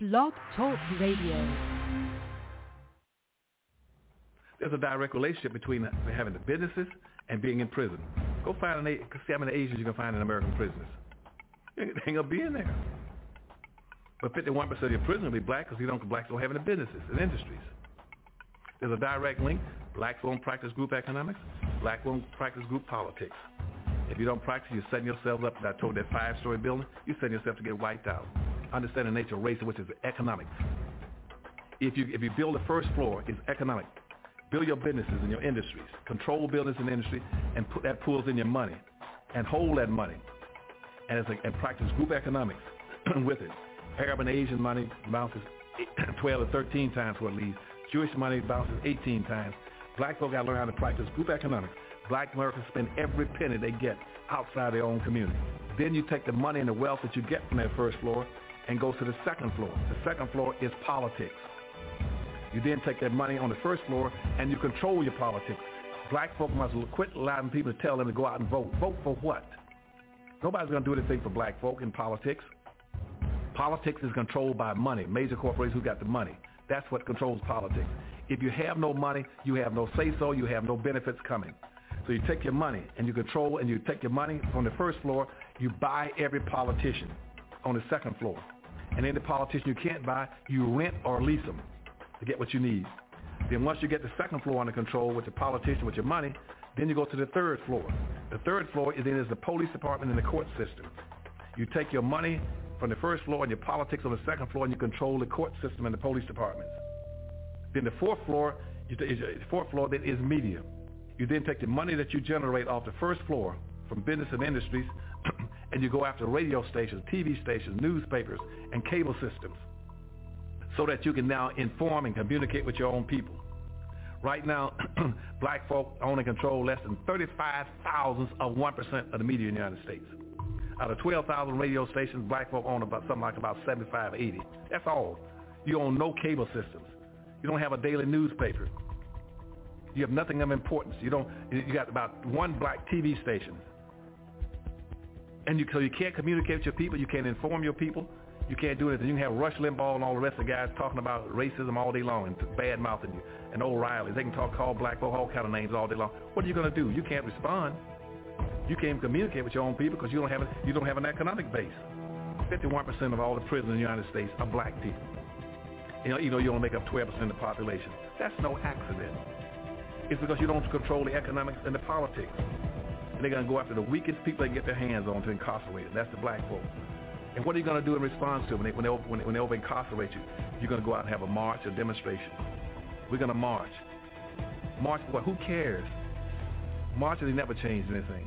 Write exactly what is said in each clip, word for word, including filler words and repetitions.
Blog Talk Radio. There's a direct relationship between having the businesses and being in prison. Go find an, see how many Asians you can find in American prisons. They ain't gonna be in there. But fifty-one percent of your prisoners will be black because you don't blacks don't have any businesses and industries. There's a direct link. Blacks won't practice group economics. Black won't practice group politics. If you don't practice, you're setting yourself up. I told that five-story building, you're setting yourself to get wiped out. Understand the nature of race, which is economics. If you if you build the first floor, it's economic. Build your businesses and your industries. Control business and industry, and put that pulls in your money, and hold that money, and it's a, and practice group economics with it. Arab and Asian money bounces twelve or thirteen times what it leaves. Jewish money bounces eighteen times. Black folk got to learn how to practice group economics. Black Americans spend every penny they get outside their own community. Then you take the money and the wealth that you get from that first floor and go to the second floor. The second floor is politics. You then take that money on the first floor and you control your politics. Black folk must quit allowing people to tell them to go out and vote. Vote for what? Nobody's going to do anything for black folk in politics. Politics is controlled by money, major corporations who got the money. That's what controls politics. If you have no money, you have no say-so, you have no benefits coming. So you take your money and you control, and you take your money from the first floor, you buy every politician on the second floor. And any politician you can't buy, you rent or lease them to get what you need. Then once you get the second floor under control with the politician, with your money, then you go to the third floor. The third floor is then is the police department and the court system. You take your money from the first floor and your politics on the second floor, and you control the court system and the police departments. Then the fourth floor, you t- the fourth floor then is media. You then take the money that you generate off the first floor from business and industries, and you go after radio stations, T V stations, newspapers, and cable systems, so that you can now inform and communicate with your own people. Right now, black folk own and control less than thirty-five thousandths of one percent of the media in the United States. Out of twelve thousand radio stations, black folk own about something like about seventy-five, eighty. That's all. You own no cable systems. You don't have a daily newspaper. You have nothing of importance. You don't. You got about one black T V station, and you so you can't communicate with your people. You can't inform your people. You can't do anything. You can have Rush Limbaugh and all the rest of the guys talking about racism all day long and bad mouthing you, and O'Reilly. They can talk, call black folk all kind of names all day long. What are you going to do? You can't respond. You can't communicate with your own people because you don't have a, you don't have an economic base. fifty-one percent of all the prisoners in the United States are black people. You know, you know, you only make up twelve percent of the population. That's no accident. It's because you don't control the economics and the politics. And they're going to go after the weakest people they can get their hands on to incarcerate them. That's the black folk. And what are you going to do in response to them when they, when they, when they, when they over-incarcerate you? You're going to go out and have a march, a demonstration. We're going to march. March for what? Who cares? Marches, they never changed anything.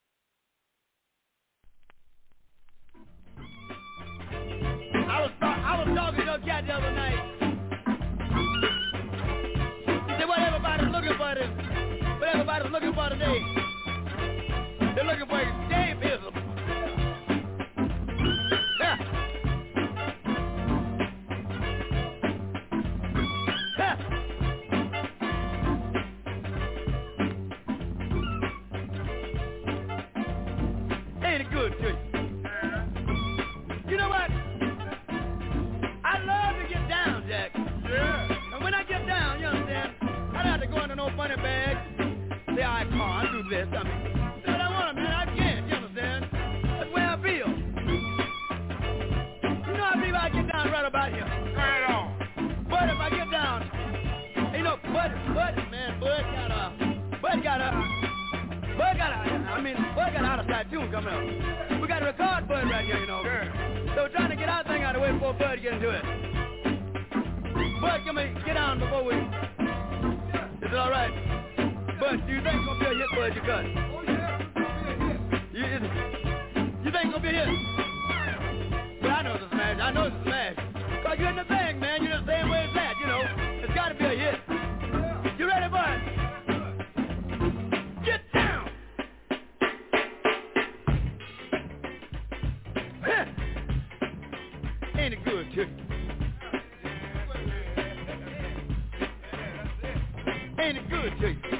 I was, I was talking to a cat the other night. He said, what everybody's looking for is, what everybody's looking for today, they're looking for escapism. Yeah. Yeah. Ain't it good to you? You know what? I love to get down, Jack. Yeah. And when I get down, you understand, I don't have to go into no funny bag. Say, I can't do this. I mean, say what I want, man. I can't, you understand? That's the way I feel. You know, I believe I get down right about here. Right on. But if I get down, you know, Bud, Bud, man, Bud got a, Bud got a, Bud got a, I mean, Bud got an out-of-sight tune coming up. We got to record Bud right here, you know. Sure. So we're trying to get our thing out of the way before Bud get into it. Bud, come here, get down before we... Is it all right? Bud, do you think it's going to be a hit, Bud, you cut? Oh, yeah. You, you think it's going to be a hit? But I know it's a smash. I know it's a smash. Because you're in the thing, man. You're the same way as that, you know. It's got to be a hit. You ready, Bud? Get down! Ain't it good, chick? Ain't it good to you?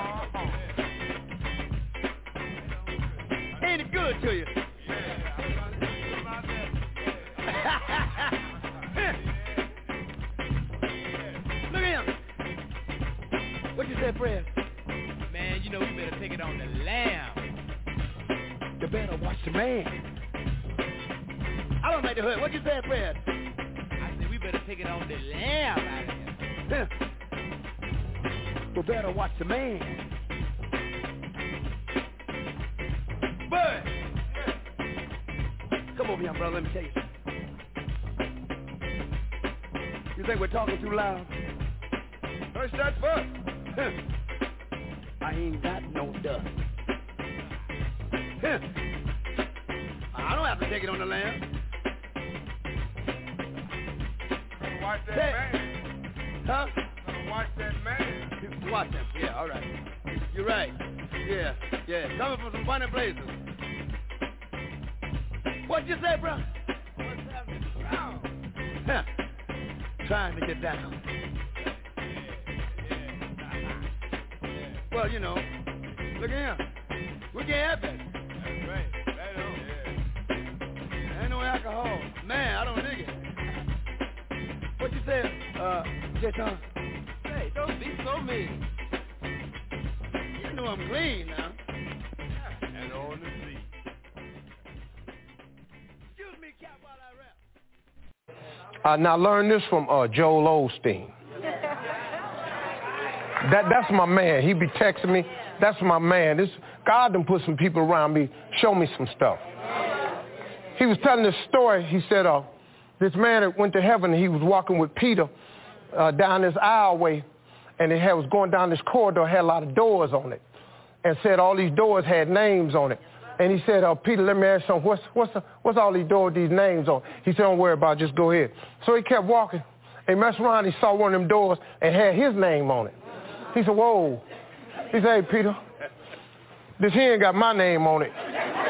Ain't it good to you? say, Fred? Man, you know we better take it on the lamb. You better watch the man. I don't make the hood. What you say, Fred? I said we better take it on the lamb out of here. You better watch the man. Bud! Come over here, brother. Let me tell you something. You think we're talking too loud? First that's first. I ain't got no dust. I don't have to take it on the land. Watch that Say, man. Huh? Watch that man. Watch him. Yeah, all right. You're right. Yeah, yeah. Coming from some funny places. What you say, bro? What's happening? Down. Huh. Trying to get down. Well, you know, look at him. We can't have that. That's right. Right on. Yeah. Ain't no alcohol. Man, I don't dig it. What you say, uh, J-Tom? Hey, don't be so mean. You know I'm clean now. And on the sea. Excuse me, Cap, while I rap. Uh, now learn this from uh, Joel Osteen. That that's my man. He be texting me. That's my man. This God done put some people around me, show me some stuff. He was telling this story. He said, uh, this man that went to heaven, he was walking with Peter uh, down this aisleway, and it had, was going down this corridor, had a lot of doors on it, and said all these doors had names on it. And he said, uh, Peter, let me ask you something. What's, what's, the, what's all these doors, these names on? He said, don't worry about it, just go ahead. So he kept walking, and he messed around, he saw one of them doors and had his name on it. He said, whoa. He said, hey, Peter, this here ain't got my name on it.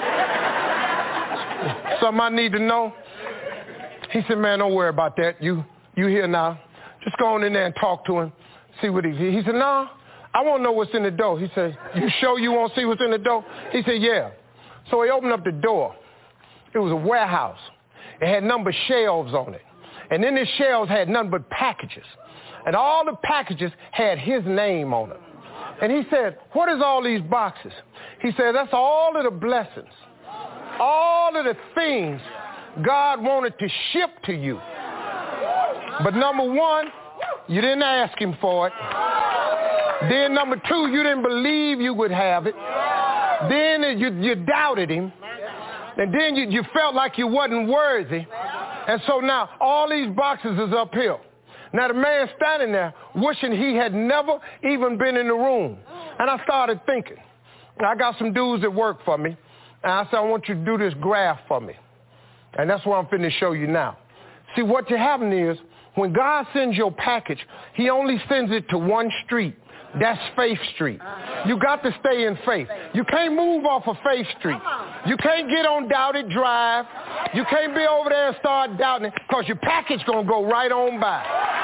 Something I need to know? He said, man, don't worry about that. You you here now. Just go on in there and talk to him, see what he's here. He said, no, I want to know what's in the door. He said, you sure you want to see what's in the door? He said, yeah. So he opened up the door. It was a warehouse. It had numbered shelves on it. And in the shelves had nothing but packages. And all the packages had his name on them. And he said, what is all these boxes? He said, that's all of the blessings, all of the things God wanted to ship to you. But number one, you didn't ask him for it. Then number two, you didn't believe you would have it. Then you, you doubted him. And then you, you felt like you wasn't worthy. And so now all these boxes is uphill. Now the man standing there wishing he had never even been in the room. And I started thinking, I got some dudes that work for me. And I said, I want you to do this graph for me. And that's what I'm finna show you now. See, what happening is, when God sends your package, he only sends it to one street. That's Faith Street. You got to stay in faith. You can't move off of Faith Street. You can't get on Doubted Drive. You can't be over there and start doubting it, because your package going to go right on by.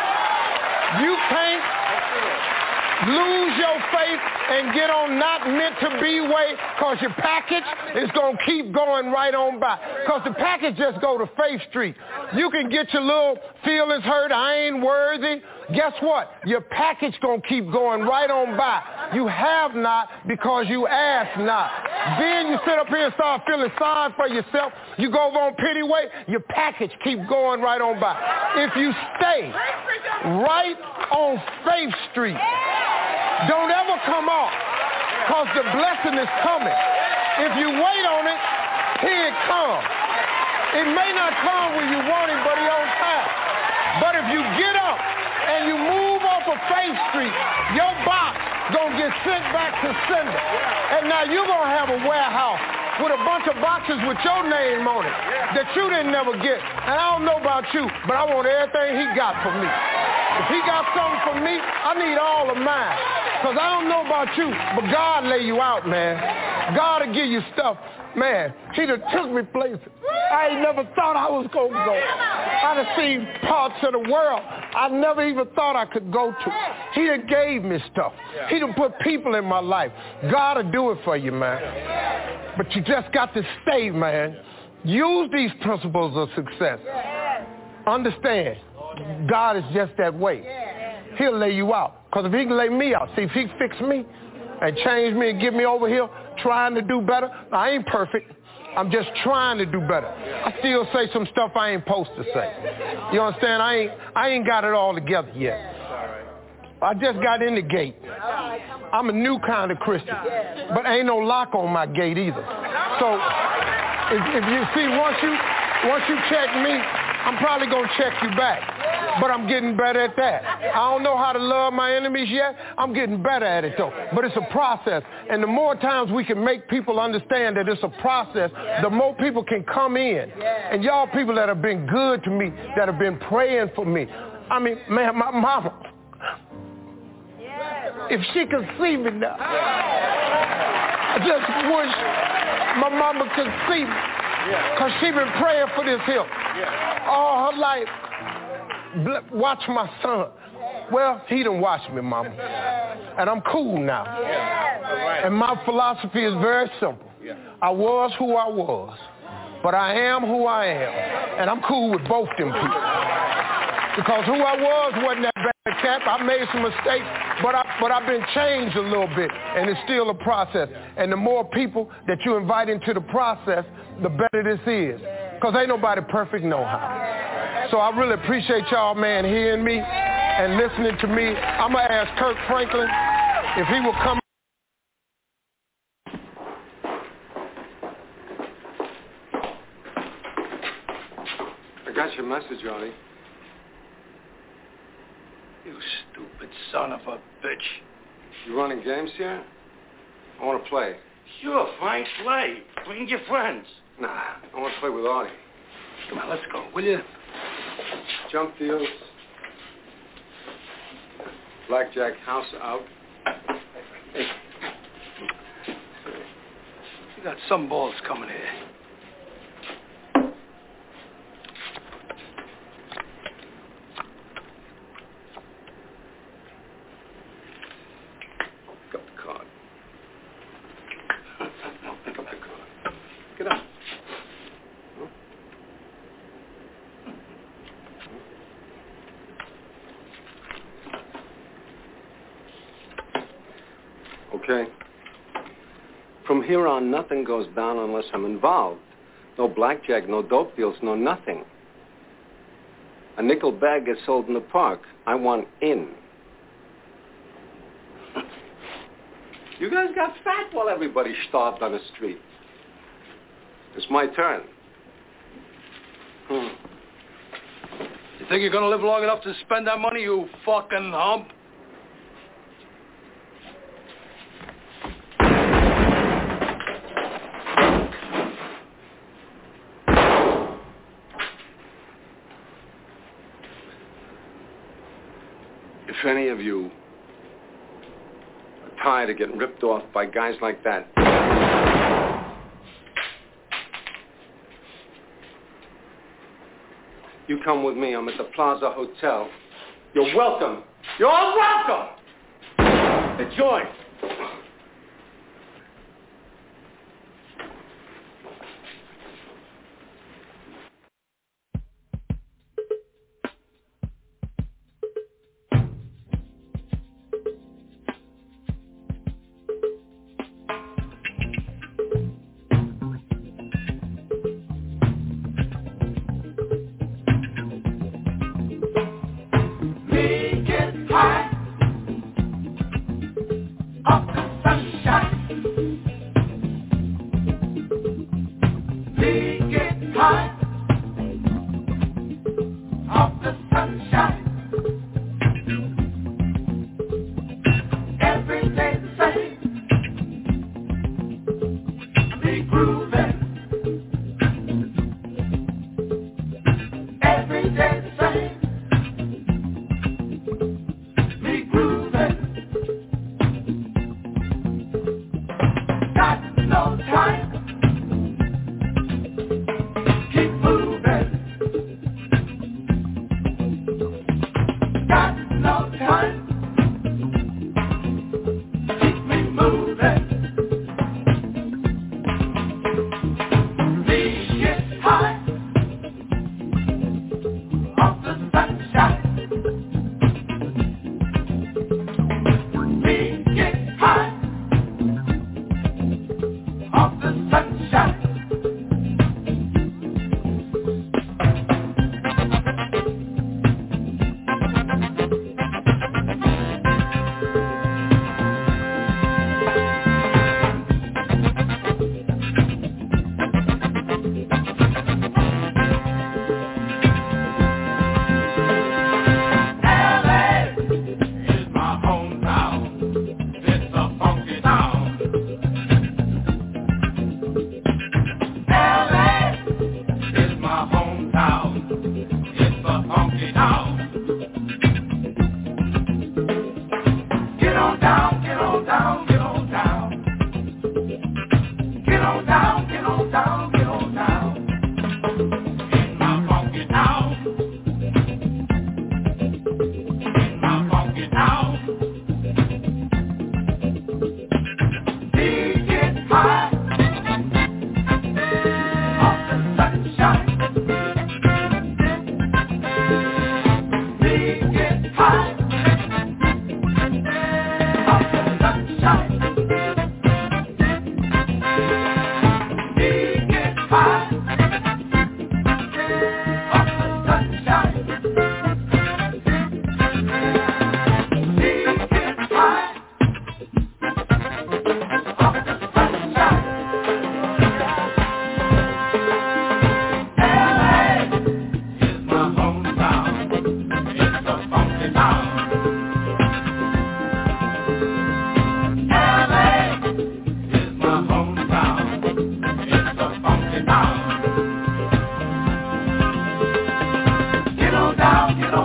You can't lose your faith and get on not meant to be way, because your package is going to keep going right on by. Because the package just go to Faith Street. You can get your little feelings hurt, I ain't worthy. Guess what? Your package going to keep going right on by. You have not because you ask not. Then you sit up here and start feeling sorry for yourself. You go over on Pity Way, your package keep going right on by. If you stay right on Faith Street, don't ever come off, because the blessing is coming. If you wait on it, here it comes. It may not come when you want it, but it's on time. But if you get up and you move off of Faith Street, your box gonna get sent back to sender. And now you're gonna have a warehouse with a bunch of boxes with your name on it that you didn't never get. And I don't know about you, but I want everything he got for me. If he got something for me, I need all of mine. Because I don't know about you, but God lay you out, man. God will give you stuff. Man, he done took me places I ain't never thought I was going to go. I done seen parts of the world I never even thought I could go to. He done gave me stuff. He done put people in my life. God will do it for you, man. But you just got to stay, man. Use these principles of success. Understand, God is just that way. He'll lay you out. Because if he can lay me out, see, if he fix me and change me and get me over here trying to do better, I ain't perfect. I'm just trying to do better. I still say some stuff I ain't supposed to say. You understand? I ain't, I ain't got it all together yet. I just got in the gate. I'm a new kind of Christian, but ain't no lock on my gate either. So if, if you see, once you, once you check me, I'm probably going to check you back. But I'm getting better at that. I don't know how to love my enemies yet. I'm getting better at it, though. But it's a process. And the more times we can make people understand that it's a process, the more people can come in. And y'all people that have been good to me, that have been praying for me. I mean, man, my mama, if she could see me now, I just wish my mama could see me. Because she been praying for this here all her life. Watch my son. Well, he done watched me, mama. And I'm cool now. And my philosophy is very simple. I was who I was, but I am who I am. And I'm cool with both them people. Because who I was wasn't that bad, Cap. I made some mistakes, but, I, but I've been changed a little bit, and it's still a process. And the more people that you invite into the process, the better this is. Because ain't nobody perfect no how. So I really appreciate y'all, man, hearing me and listening to me. I'm going to ask Kirk Franklin if he will come. I got your message, Ronnie. You stupid son of a bitch. You running games here? I want to play. Sure, fine, play. Bring your friends. Nah, I want to play with Artie. Come on, let's go, will you? Junk deals. Blackjack house out. Hey. You got some balls coming here. Pick up the card. No, pick up the card. Get up. Okay. From here on, nothing goes down unless I'm involved. No blackjack, no dope deals, no nothing. A nickel bag gets sold in the park. I want in. You guys got fat while everybody starved on the street. It's my turn. Hmm. You think you're gonna live long enough to spend that money, you fucking hump? If any of you are tired of getting ripped off by guys like that, you come with me. I'm at the Plaza Hotel. You're welcome. You're all welcome to join.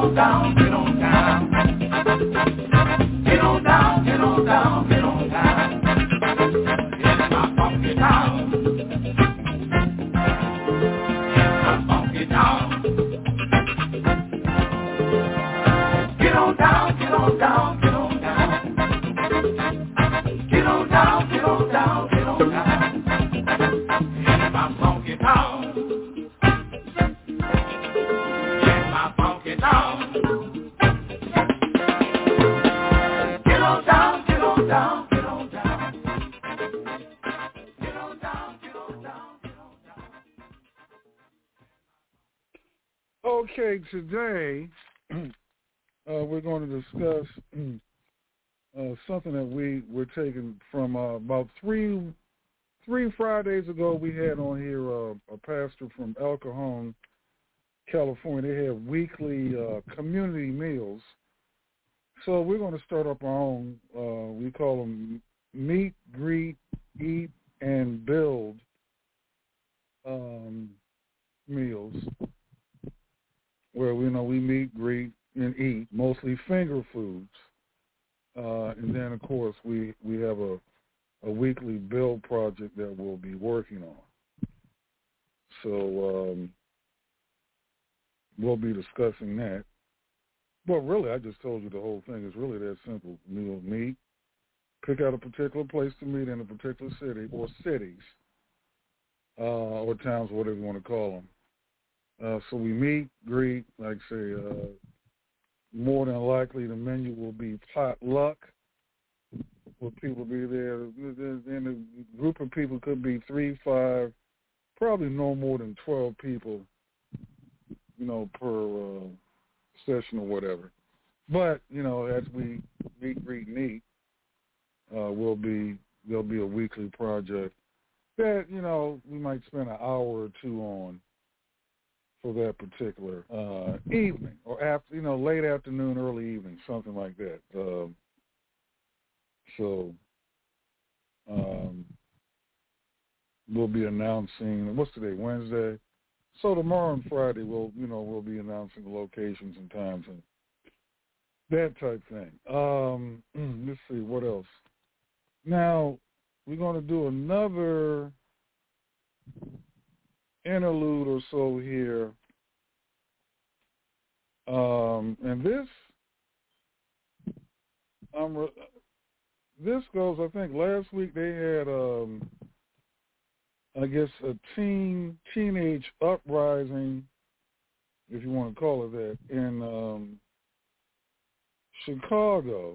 on down, get on down. Get on down, get on down, get on down. In my funky town. In my funky town. Get on down, get on down, get on down. Get on down, get on down, get on down. In my funky town. In my funky town. Get on down, get on down, get on down. Get on down, get on down, get on down. Okay, today uh, we're going to discuss uh, something that we were taking from uh, about three three Fridays ago. We had on here uh, a pastor from El Cajon, California. They have weekly uh, community meals. So we're going to start up our own. Uh, we call them Meet, Greet, Eat, and Build um, meals, where we you know we meet, greet, and eat, mostly finger foods. Uh, and then, of course, we, we have a, a weekly build project that we'll be working on. So um, we'll be discussing that. But really, I just told you the whole thing is really that simple. We'll meet, pick out a particular place to meet in a particular city or cities uh, or towns, whatever you want to call them. Uh, so we meet, greet, like say, uh, more than likely the menu will be potluck. Will people be there? And a group of people could be three, five, probably no more than twelve people, you know, per uh, session or whatever. But, you know, as we meet, greet, and eat, uh, we'll be, there'll be a weekly project that, you know, we might spend an hour or two on for that particular uh, evening, or after, you know, late afternoon, early evening, something like that. Um, so um, we'll be announcing. What's today? Wednesday. So tomorrow and Friday, we'll, you know, we'll be announcing the locations and times and that type thing. Um, let's see what else. Now we're going to do another interlude or so here, um, and this, um, re- this goes. I think last week they had, um, I guess, a teen teenage uprising, if you want to call it that, in um, Chicago.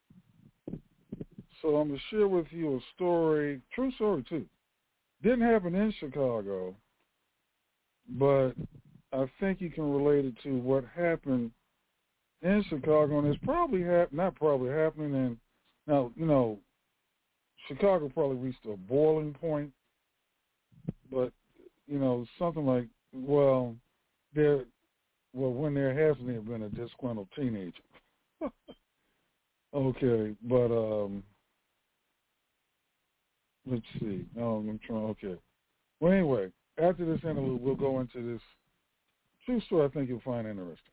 So I'm going to share with you a story, true story too. Didn't happen in Chicago, but I think you can relate it to what happened in Chicago, and it's probably hap- not probably happening. And now, you know, Chicago probably reached a boiling point, but you know, something like, well, there, well, when there hasn't been a disgruntled teenager. Okay, but um, let's see. No, I'm trying. Okay. Well, anyway. After this interlude, we'll go into this true story I think you'll find interesting.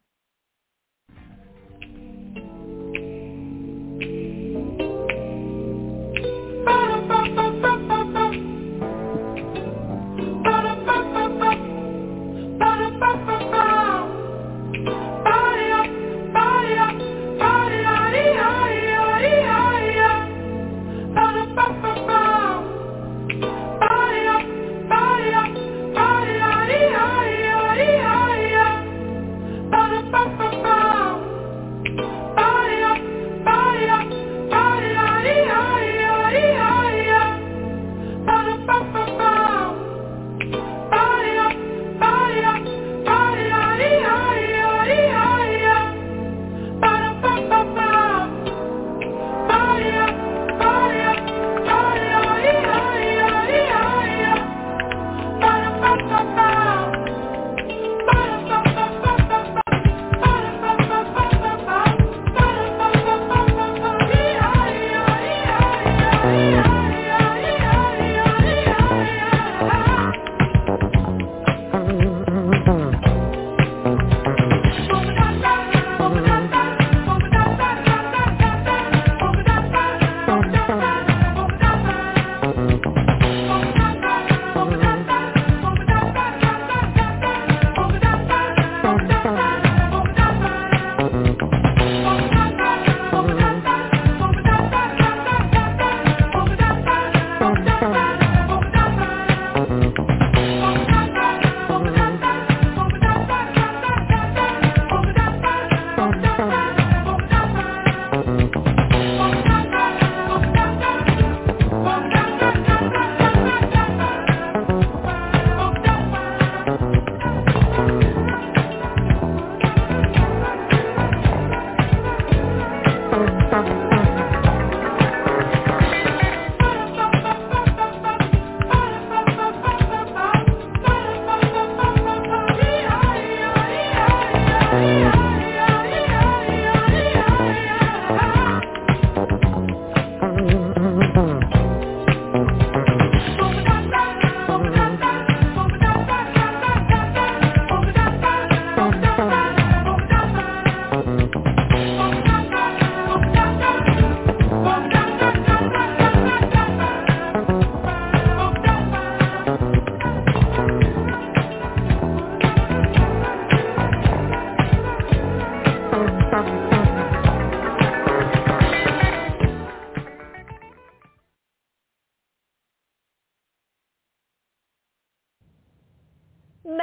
Bye.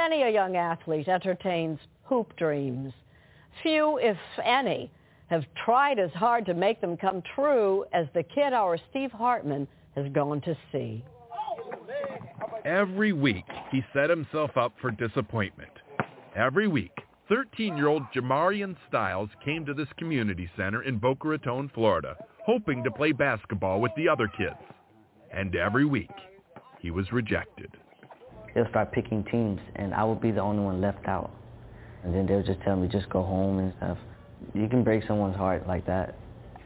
Many a young athlete entertains hoop dreams. Few, if any, have tried as hard to make them come true as the kid our Steve Hartman has gone to see. Every week, he set himself up for disappointment. Every week, thirteen-year-old Jamarian Styles came to this community center in Boca Raton, Florida, hoping to play basketball with the other kids. And every week, he was rejected. They'll start picking teams, and I would be the only one left out. And then they'll just tell me, just go home and stuff. You can break someone's heart like that.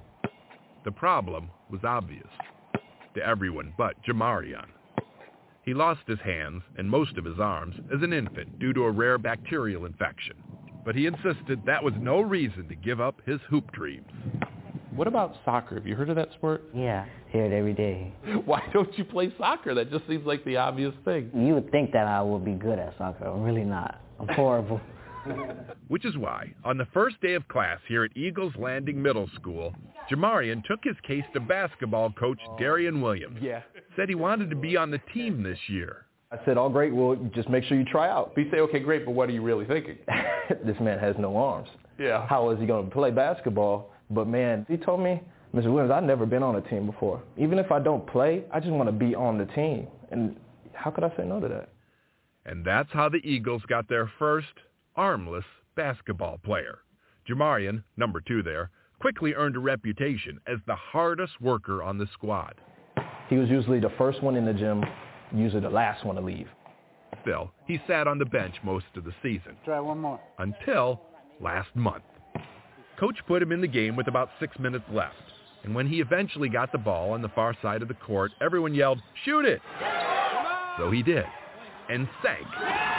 The problem was obvious to everyone but Jamarian. He lost his hands and most of his arms as an infant due to a rare bacterial infection. But he insisted that was no reason to give up his hoop dreams. What about soccer? Have you heard of that sport? Yeah, hear it every day. Why don't you play soccer? That just seems like the obvious thing. You would think that I would be good at soccer. I'm really not. I'm horrible. Which is why, on the first day of class here at Eagles Landing Middle School, Jamarian took his case to basketball coach Darian Williams. Yeah. Said he wanted to be on the team this year. I said, oh, great, well, just make sure you try out. But you say, okay, great, but what are you really thinking? This man has no arms. Yeah. How is he going to play basketball? But, man, he told me, Mister Williams, I've never been on a team before. Even if I don't play, I just want to be on the team. And how could I say no to that? And that's how the Eagles got their first armless basketball player. Jamarian, number two there, quickly earned a reputation as the hardest worker on the squad. He was usually the first one in the gym, usually the last one to leave. Still, he sat on the bench most of the season. Try one more. Until last month. Coach put him in the game with about six minutes left. And when he eventually got the ball on the far side of the court, everyone yelled, "Shoot it!" So he did, and sank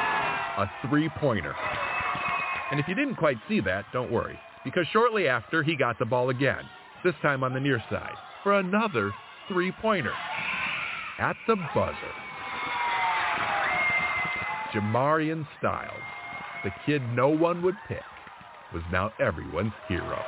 a three-pointer. And if you didn't quite see that, don't worry, because shortly after, he got the ball again, this time on the near side, for another three-pointer. At the buzzer. Jamarian Styles, the kid no one would pick, was now everyone's hero.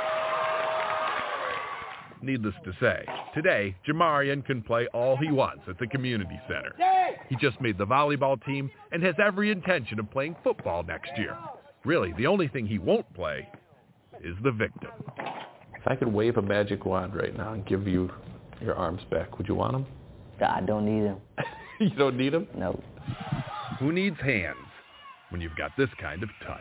Needless to say, today, Jamarian can play all he wants at the community center. He just made the volleyball team and has every intention of playing football next year. Really, the only thing he won't play is the victim. If I could wave a magic wand right now and give you your arms back, would you want them? I don't need them. You don't need them? No. Who needs hands when you've got this kind of touch?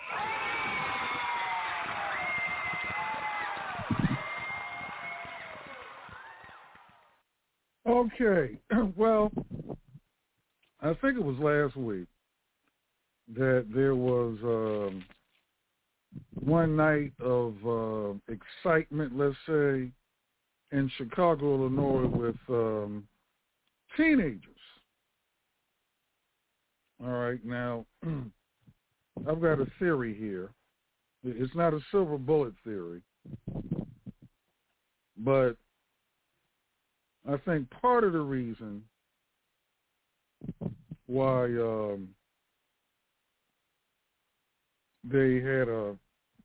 Okay, well, I think it was last week that there was um, one night of uh, excitement, let's say, in Chicago, Illinois with um, teenagers. All right, now, I've got a theory here. It's not a silver bullet theory, but I think part of the reason why um, they had a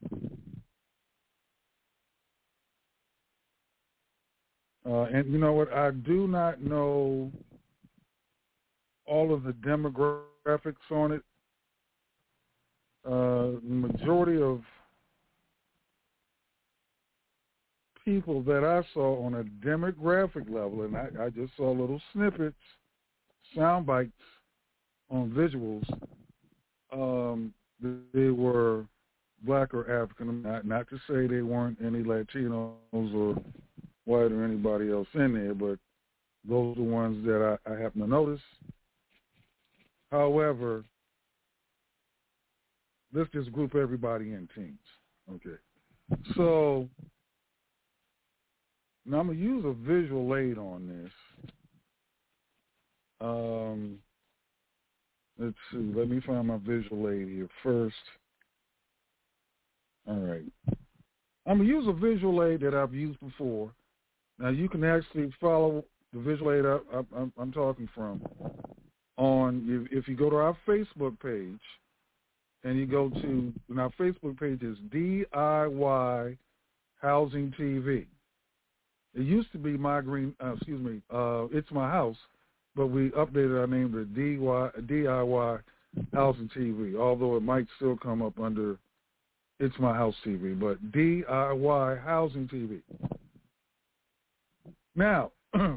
uh, and you know what? I do not know all of the demographics on it. Uh, the majority of people that I saw on a demographic level, and I, I just saw little snippets, sound bites on visuals, um, they were black or African. Not, not to say they weren't any Latinos or white or anybody else in there, but those are the ones that I, I happen to notice. However, let's just group everybody in teams. Okay. So now I'm going to use a visual aid on this. Um, let's see. Let me find my visual aid here first. All right. I'm going to use a visual aid that I've used before. Now, you can actually follow the visual aid I, I, I'm, I'm talking from on, if, if you go to our Facebook page, and you go to, and our Facebook page is D I Y Housing T V. It used to be My Green, uh, excuse me, uh, It's My House, but we updated our name to D I Y Housing T V, although it might still come up under It's My House T V, but D I Y Housing T V. Now, if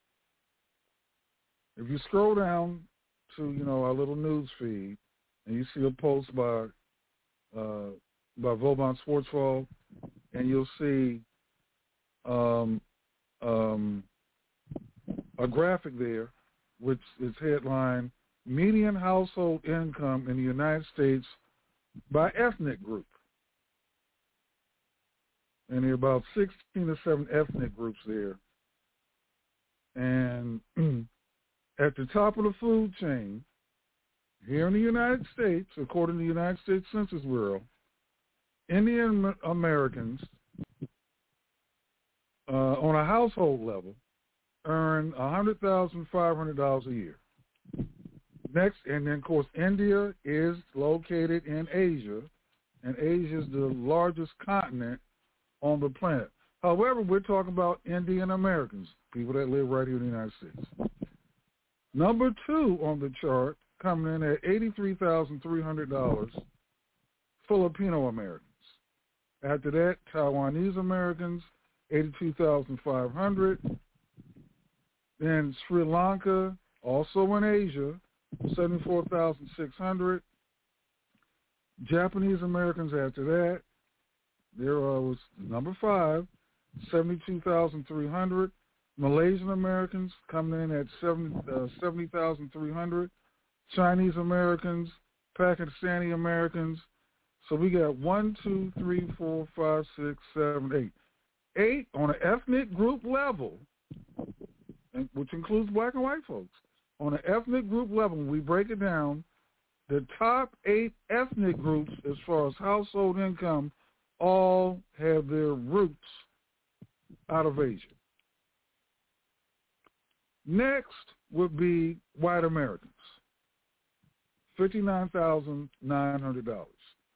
you scroll down to, you know, our little news feed, and you see a post by uh, by Vauban Sportsfall, and you'll see um, um, a graphic there, which is headlined, Median Household Income in the United States by Ethnic Group. And there are about sixteen or seven ethnic groups there. And at the top of the food chain, here in the United States, according to the United States Census Bureau, Indian Americans uh, on a household level earn one hundred thousand five hundred dollars a year. Next, and then, of course, India is located in Asia, and Asia is the largest continent on the planet. However, we're talking about Indian Americans, people that live right here in the United States. Number two on the chart, coming in at eighty-three thousand three hundred dollars, Filipino Americans. After that, Taiwanese Americans, eighty-two thousand five hundred dollars. Then Sri Lanka, also in Asia, seventy-four thousand six hundred dollars. Japanese Americans after that, there was number five, seventy-two thousand three hundred dollars. Malaysian Americans coming in at seventy thousand three hundred dollars. Chinese Americans, Pakistani Americans. So we got one, two, three, four, five, six, seven, eight. Eight on an ethnic group level, which includes black and white folks. On an ethnic group level, when we break it down, the top eight ethnic groups as far as household income all have their roots out of Asia. Next would be white Americans, fifty-nine thousand nine hundred dollars.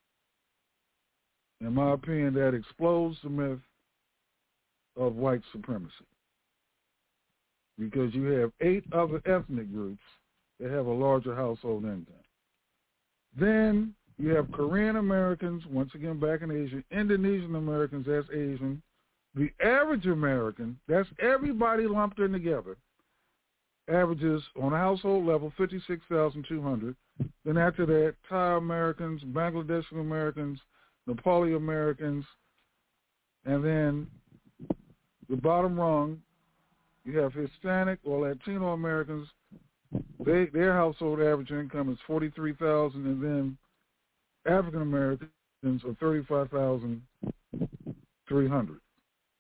In my opinion, that explodes the myth of white supremacy, because you have eight other ethnic groups that have a larger household income. Then you have Korean Americans, once again back in Asia, Indonesian Americans, that's Asian. The average American, that's everybody lumped in together, averages on a household level fifty-six thousand two hundred dollars. Then after that, Thai Americans, Bangladeshi Americans, Nepali Americans, and then the bottom rung, you have Hispanic or Latino Americans. They, their household average income is forty-three thousand dollars, and then African Americans are thirty-five thousand three hundred dollars.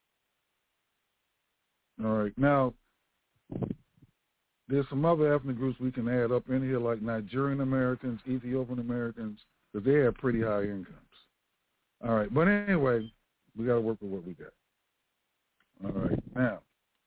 All right, now there's some other ethnic groups we can add up in here, like Nigerian Americans, Ethiopian Americans, but they have pretty high incomes. All right, but anyway, we got to work with what we got. All right, now,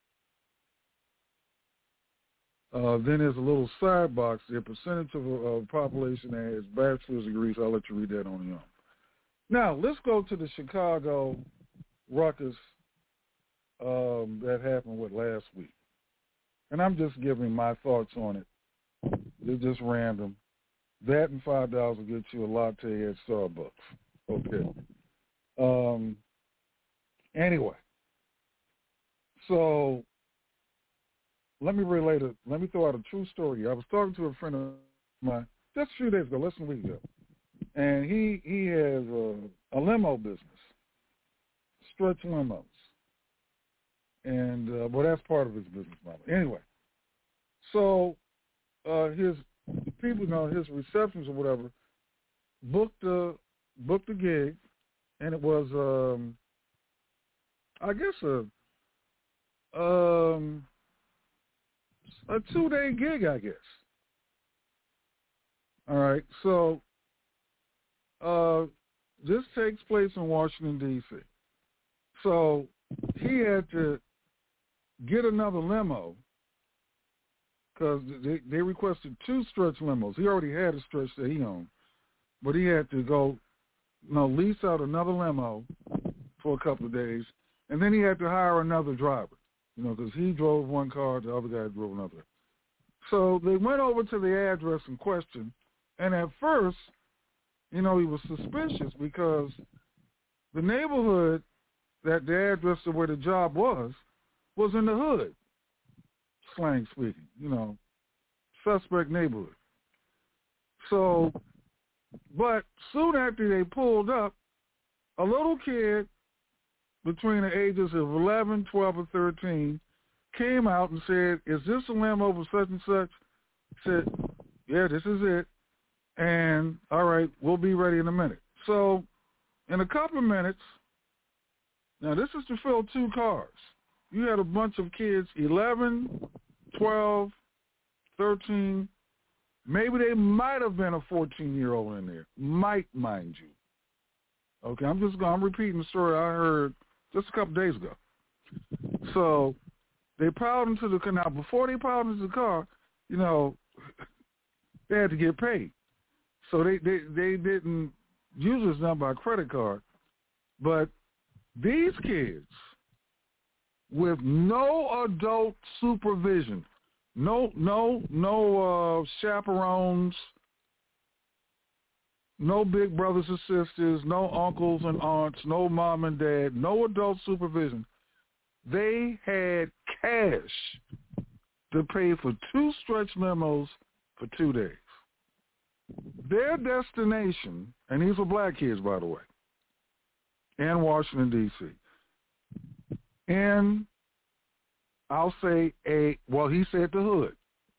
uh, then there's a little side box there, percentage of a, of a population that has bachelor's degrees. I'll let you read that on your own. Now, let's go to the Chicago ruckus um, that happened with last week. And I'm just giving my thoughts on it. It's just random. That and five dollars will get you a latte at Starbucks. Okay. Um. Anyway, so let me relate it. Let me throw out a true story. I was talking to a friend of mine just a few days ago, less than a week ago, and he he has a, a limo business, stretch limos, and uh, well, that's part of his business model. Anyway, so uh, his people, you know, his receptions or whatever, booked a booked a gig, and it was, um, I guess, a um, a two-day gig, I guess. All right, so uh, this takes place in Washington, D C So he had to get another limo because they, they requested two stretch limos. He already had a stretch that he owned, but he had to go, you know, lease out another limo for a couple of days, and then he had to hire another driver, you know, because he drove one car, the other guy drove another. So they went over to the address in question, And at first, you know, he was suspicious because the neighborhood that the address of where the job was was in the hood, slang speaking, you know, suspect neighborhood. So, but soon after they pulled up, a little kid between the ages of eleven, twelve, and thirteen came out and said, is this a limo for such and such? Said, yeah, this is it. And, all right, we'll be ready in a minute. So, in a couple of minutes, now this is to fill two cars. You had a bunch of kids, eleven, twelve, thirteen, maybe they might have been a fourteen-year-old in there. Might, mind you. Okay, I'm just going, I'm repeating the story I heard just a couple days ago. So, they piled into the car. Now, before they piled into the car, you know, they had to get paid. So they, they, they didn't use this number by credit card. But these kids, with no adult supervision, no no no uh, chaperones, no big brothers and sisters, no uncles and aunts, no mom and dad, no adult supervision, they had cash to pay for two stretch limos for two days. Their destination, and these were black kids, by the way, in Washington, D C, in, I'll say, a, well, he said the hood.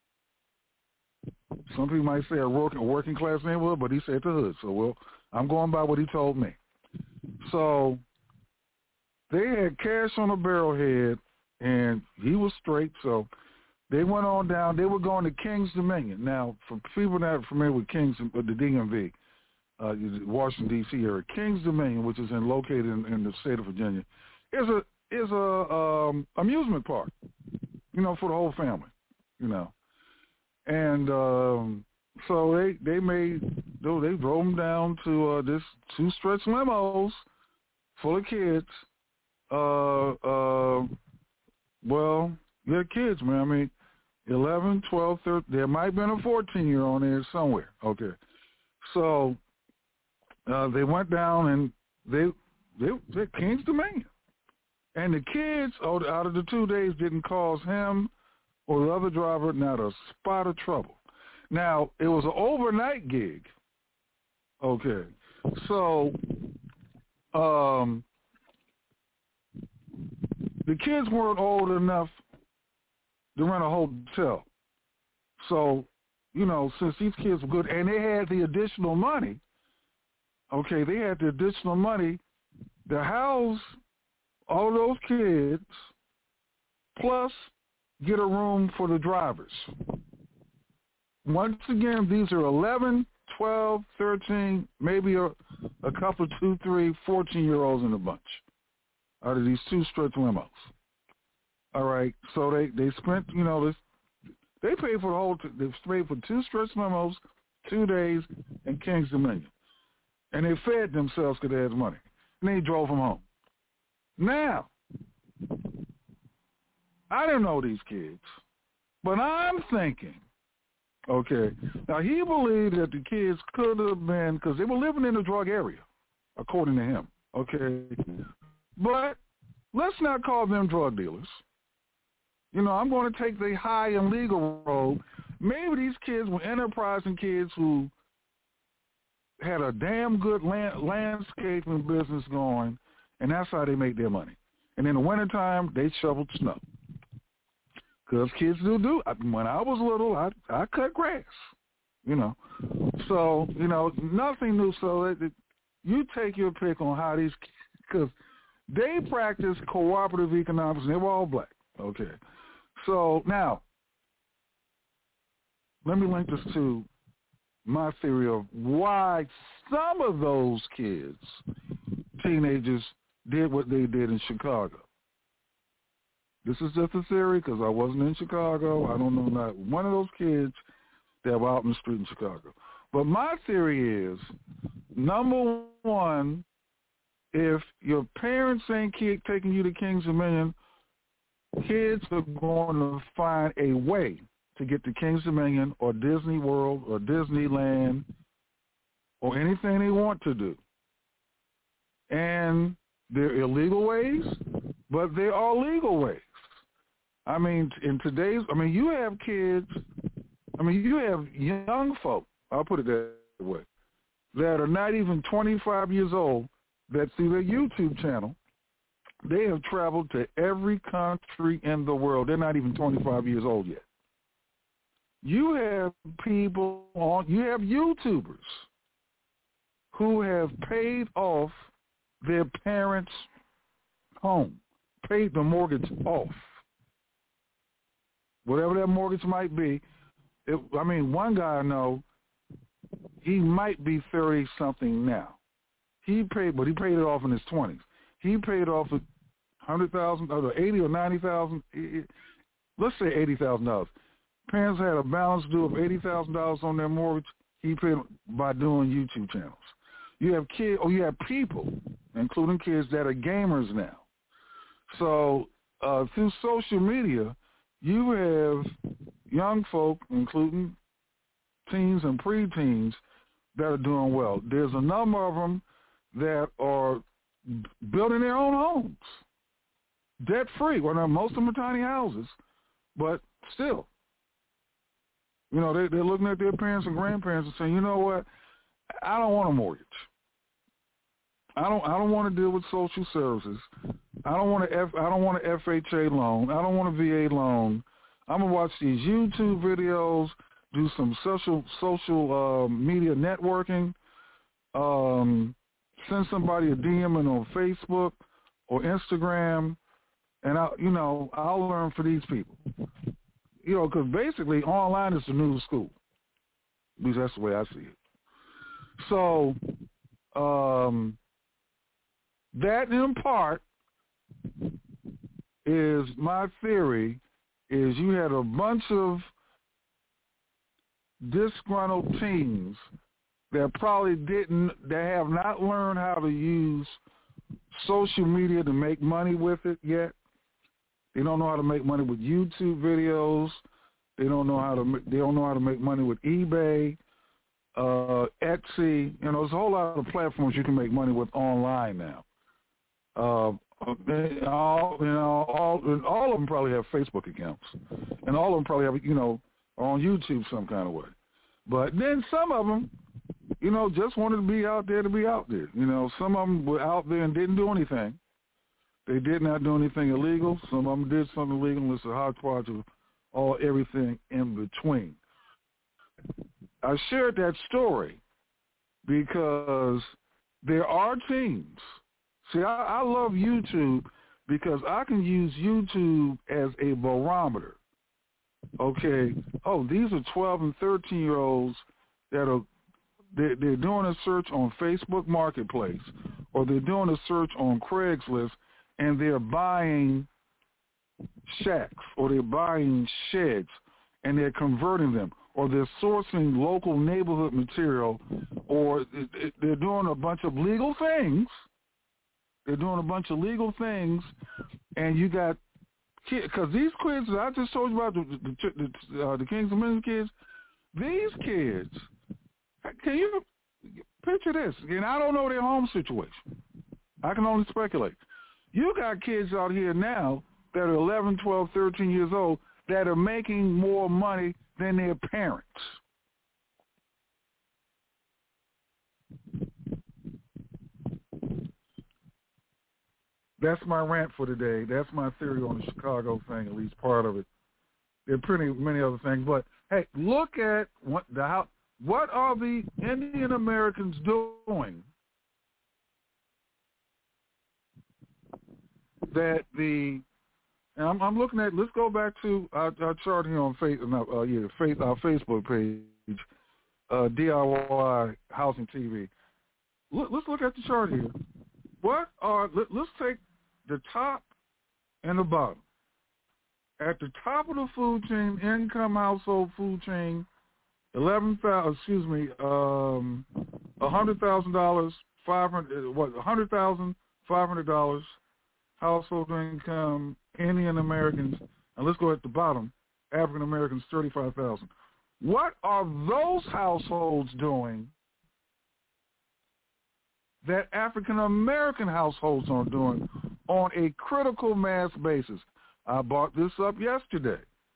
Some people might say a working, working class neighborhood, but he said the hood. So, well, I'm going by what he told me. So they had cash on a barrelhead, and he was straight, so they went on down. They were going to King's Dominion. Now, for people that are familiar with King's, with the D M V, uh, Washington, D C area, King's Dominion, which is in, located in, in the state of Virginia, is a is a um, amusement park, you know, for the whole family, you know. And um, so they they made, they drove them down to uh, this two stretch limos full of kids. Uh, uh, well, they're kids, man. I mean, eleven, twelve, thirteen, there might have been a fourteen-year-old in there somewhere. Okay. So uh, they went down and they, they, they King's Dominion. And the kids, out of the two days, didn't cause him or the other driver not a spot of trouble. Now, it was an overnight gig. Okay. So um, the kids weren't old enough to rent a hotel. So, you know, since these kids were good, and they had the additional money, okay, they had the additional money to house all those kids, plus get a room for the drivers. Once again, these are eleven, twelve, thirteen, maybe a, a couple, two, three, fourteen-year-olds in a bunch out of these two stretch limos. All right, so they, they spent, you know, this, they paid for the whole, they paid for two stretch limos, two days, in King's Dominion. And they fed themselves because they had money. And they drove them home. Now, I don't know these kids, but I'm thinking, okay, now he believed that the kids could have been, because they were living in a drug area, according to him, okay? But let's not call them drug dealers. You know, I'm going to take the high and legal road. Maybe these kids were enterprising kids who had a damn good land, landscaping business going, and that's how they make their money. And in the wintertime, they shoveled snow. Because kids do do. When I was little, I I cut grass, you know. So, you know, nothing new. So it, it, you take your pick on how these, because they practice cooperative economics, and they were all black. Okay. So now, let me link this to my theory of why some of those kids, teenagers, did what they did in Chicago. This is just a theory because I wasn't in Chicago. I don't know not one of those kids that were out in the street in Chicago. But my theory is, number one, if your parents ain't keep taking you to King's Dominion, kids are going to find a way to get to King's Dominion or Disney World or Disneyland or anything they want to do. And they're illegal ways, but they are legal ways. I mean, in today's, I mean, you have kids, I mean, you have young folk, I'll put it that way, that are not even twenty-five years old that see their YouTube channel. They have traveled to every country in the world. They're not even twenty-five years old yet. You have people on, you have YouTubers who have paid off their parents' home, paid the mortgage off. Whatever that mortgage might be. It, I mean, one guy I know, he might be thirty-something now. He paid, but he paid it off in his twenties. He paid off one hundred thousand dollars, or eighty thousand dollars or ninety thousand dollars. Let's say eighty thousand dollars. Parents had a balance due of eighty thousand dollars on their mortgage. He paid by doing YouTube channels. You have kids, or you have people, including kids, that are gamers now. So uh, through social media, you have young folk, including teens and preteens, that are doing well. There's a number of them that are building their own homes, debt-free. Well, now, most of them are tiny houses, but still. You know, they, they're looking at their parents and grandparents and saying, you know what, I don't want a mortgage. I don't. I don't want to deal with social services. I don't want to. F, I don't want an F H A loan. I don't want a V A loan. I'm gonna watch these YouTube videos, do some social social uh, media networking, um, send somebody a D M on Facebook or Instagram, and I, you know, I'll learn for these people. You know, because basically online is the new school. At least that's the way I see it. So. Um, That, in part, is my theory, is you had a bunch of disgruntled teens that probably didn't, that have not learned how to use social media to make money with it yet. They don't know how to make money with YouTube videos. They don't know how to, they don't know how to make money with eBay, uh, Etsy. You know, there's a whole lot of platforms you can make money with online now. Uh, all, you know, all, all of them probably have Facebook accounts, and all of them probably have, you know, on YouTube some kind of way. But then some of them, you know, just wanted to be out there to be out there. You know, some of them were out there and didn't do anything. They did not do anything illegal. Some of them did something illegal, and it's a hodgepodge of all everything in between. I shared that story because there are teams. See, I, I love YouTube because I can use YouTube as a barometer. Okay, oh, these are twelve and thirteen-year-olds that are, they're, they're doing a search on Facebook Marketplace, or they're doing a search on Craigslist, and they're buying shacks, or they're buying sheds, and they're converting them, or they're sourcing local neighborhood material, or they're doing a bunch of legal things. They're doing a bunch of legal things, and you got kids, because these kids I just told you about, the the, the, uh, the Kings Dominion kids, these kids, can you picture this? And I don't know their home situation. I can only speculate. You got kids out here now that are eleven, twelve, thirteen years old that are making more money than their parents. That's my rant for today. That's my theory on the Chicago thing, at least part of it. There are pretty many other things, but hey, look at what the how, what are the Indian Americans doing that the and I'm, I'm looking at. Let's go back to our, our chart here on face, uh, yeah, face, our Facebook page, uh, D I Y Housing T V. Look, let's look at the chart here. What are let, let's take the top and the bottom. At the top of the food chain, income household food chain, eleven thousand. Excuse me, um, a hundred thousand dollars, five hundred. What? A hundred thousand, five hundred dollars household income. Indian Americans, and let's go at the bottom. African Americans, thirty-five thousand. What are those households doing that African American households are doing on a critical mass basis? I brought this up yesterday.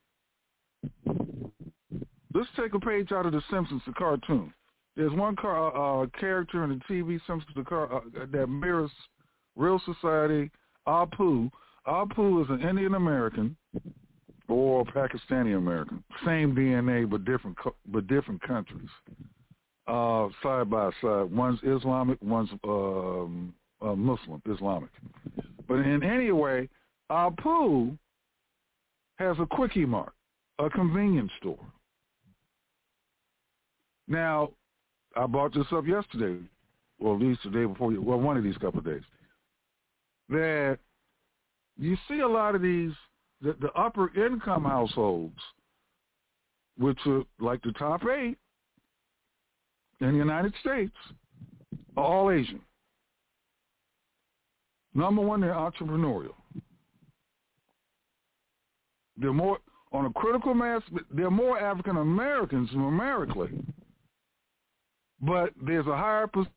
Let's take a page out of The Simpsons, the cartoon. There's one car, uh, character in the T V Simpsons the car, uh, that mirrors real society, Apu. Apu is an Indian American or Pakistani American. Same D N A, but different but different countries. Uh, side by side. One's Islamic, one's um, uh, Muslim, Islamic. But in any way, Apu has a Quickie Mart, a convenience store. Now, I brought this up yesterday, or at least the day before, well, one of these couple of days, that you see a lot of these, the, the upper income households, which are like the top eight in the United States, are all Asian. Number one, they're entrepreneurial. They're more, on a critical mass, they're more African Americans numerically, but there's a higher percentage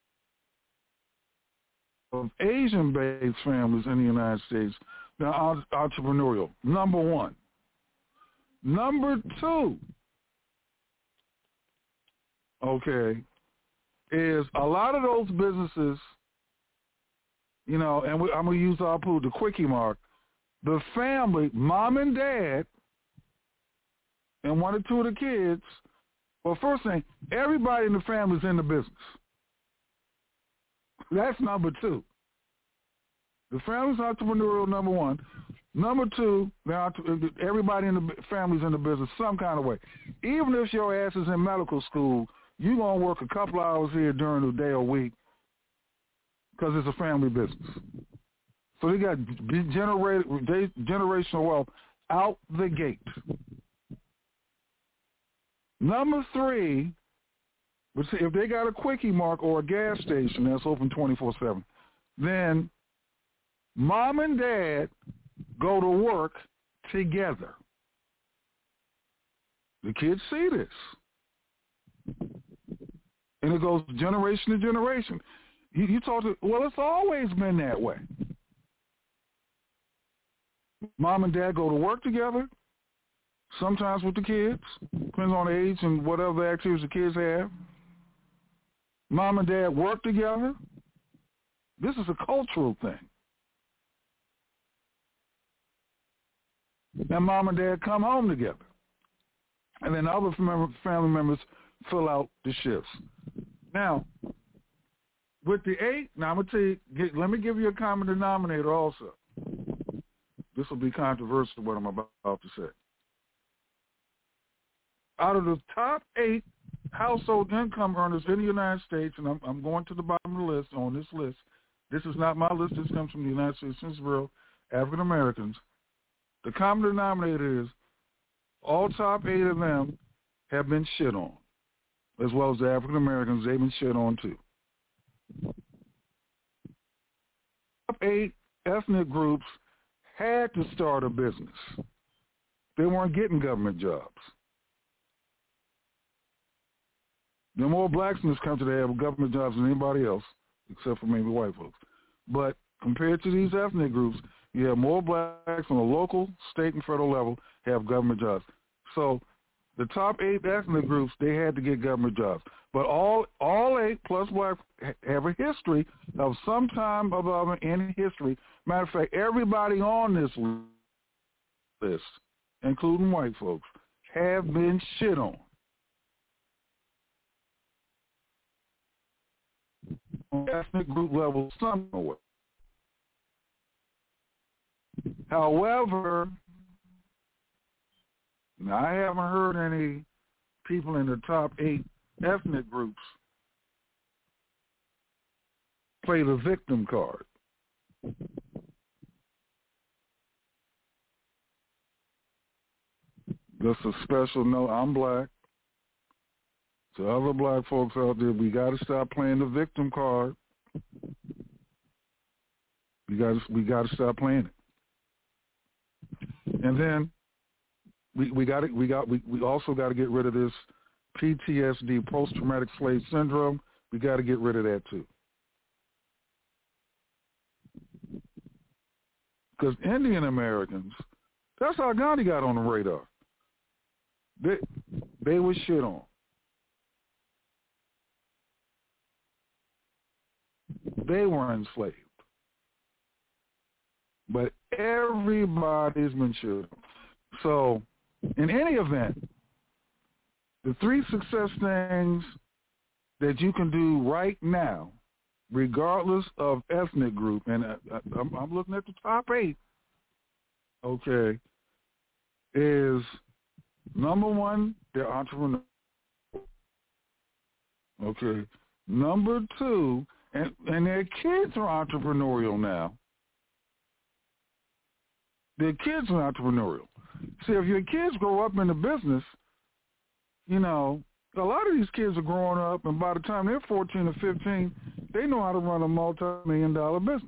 of Asian-based families in the United States that are entrepreneurial. Number one. Number two, okay, is a lot of those businesses, you know, and we, I'm going to use Apu, the Quickie Mart, the family, mom and dad, and one or two of the kids, well, first thing, everybody in the family is in the business. That's number two. The family's entrepreneurial, number one. Number two, everybody in the family's in the business some kind of way. Even if your ass is in medical school, you're going to work a couple hours here during the day or week because it's a family business. So they got generational wealth out the gate. Number three, if they got a Quickie Mart or a gas station that's open twenty-four seven, then mom and dad go to work together. The kids see this. And it goes generation to generation. You, you talk to, well, it's always been that way. Mom and dad go to work together, sometimes with the kids, depends on the age and whatever activities the kids have. Mom and dad work together. This is a cultural thing. And mom and dad come home together. And then other family members fill out the shifts. Now, with the eight, now I'm going to tell you, get, let me give you a common denominator also. This will be controversial, what I'm about to say. Out of the top eight household income earners in the United States, and I'm, I'm going to the bottom of the list on this list. This is not my list. This comes from the United States Census Bureau, African Americans. The common denominator is all top eight of them have been shit on, as well as the African Americans. They've been shit on too. Top eight ethnic groups had to start a business. They weren't getting government jobs. There are more blacks in this country that have government jobs than anybody else, except for maybe white folks. But compared to these ethnic groups, you have more blacks on the local, state, and federal level have government jobs. So the top eight ethnic groups, they had to get government jobs. But all all eight plus black have a history of some time of other in history. Matter of fact, everybody on this list, including white folks, have been shit on. On ethnic group level somewhere. However, now I haven't heard any people in the top eight ethnic groups play the victim card. Just a special note, I'm black. To other black folks out there, we got to stop playing the victim card. We got to, we got to stop playing it. And then we we got we got we, we also got to get rid of this P T S D, post-traumatic slave syndrome. We got to get rid of that too. Because Indian Americans, that's how Gandhi got on the radar. They they were shit on. They were enslaved. But everybody's been shit on. So, in any event, the three success things that you can do right now, regardless of ethnic group, and I, I, I'm, I'm looking at the top eight, okay, is number one, they're entrepreneurs. Okay. Number two, and, and their kids are entrepreneurial now. Their kids are entrepreneurial. See, if your kids grow up in the business, you know, a lot of these kids are growing up, and by the time they're fourteen or fifteen, they know how to run a multi-million dollar business.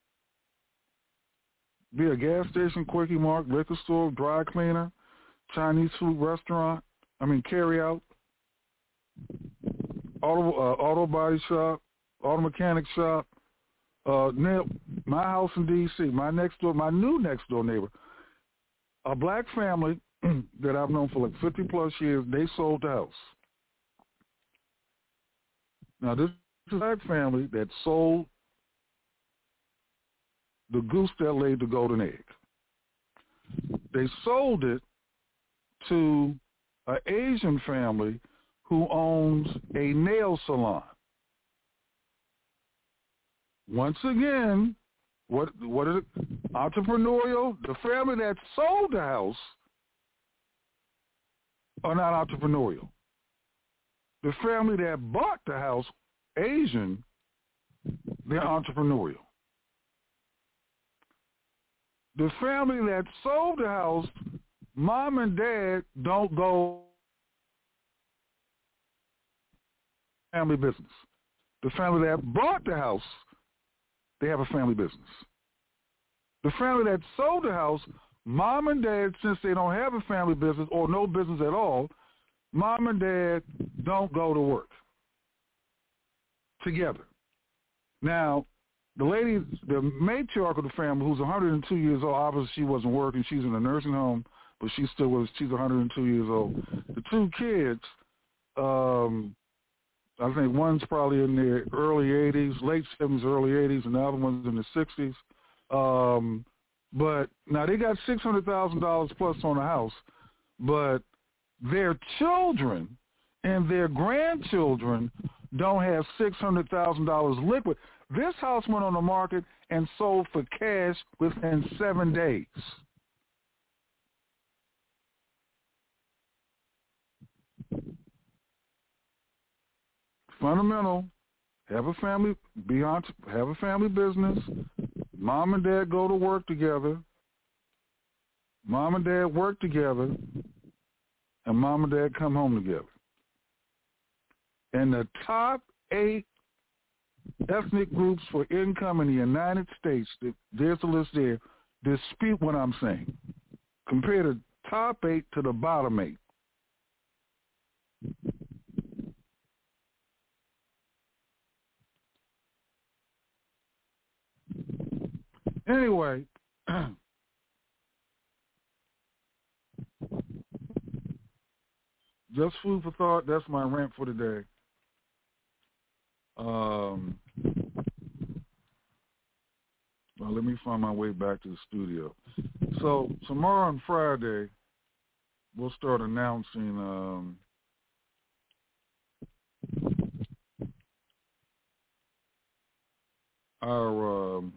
Be a gas station, quickie mart, liquor store, dry cleaner, Chinese food restaurant, I mean carry out, auto, uh, auto body shop, auto mechanic shop, uh, nail, my house in D C, my next door, my new next door neighbor, a black family that I've known for like fifty plus years, they sold the house. Now this is a black family that sold the goose that laid the golden egg. They sold it to an Asian family who owns a nail salon. Once again, what what is it? Entrepreneurial. The family that sold the house are not entrepreneurial. The family that bought the house, Asian, they're entrepreneurial. The family that sold the house, mom and dad don't go family business. The family that bought the house, they have a family business. The family that sold the house, mom and dad, since they don't have a family business or no business at all, mom and dad don't go to work together. Now, the lady, the matriarch of the family, who's one hundred two years old, obviously she wasn't working. She's in a nursing home, but she still was. She's one hundred two years old. The two kids, um, I think one's probably in their early eighties, late seventies, early eighties, and the other one's in the sixties. Um, but now they got six hundred thousand dollars plus on the house, but their children and their grandchildren don't have six hundred thousand dollars liquid. This house went on the market and sold for cash within seven days. Fundamental, have a family, be on, have a family business. Mom and dad go to work together. Mom and dad work together, and mom and dad come home together. And the top eight ethnic groups for income in the United States, there's a list there, dispute what I'm saying. Compare the top eight to the bottom eight. Anyway, just food for thought. That's my rant for today. Um, well, let me find my way back to the studio. So tomorrow and Friday, we'll start announcing um, our um,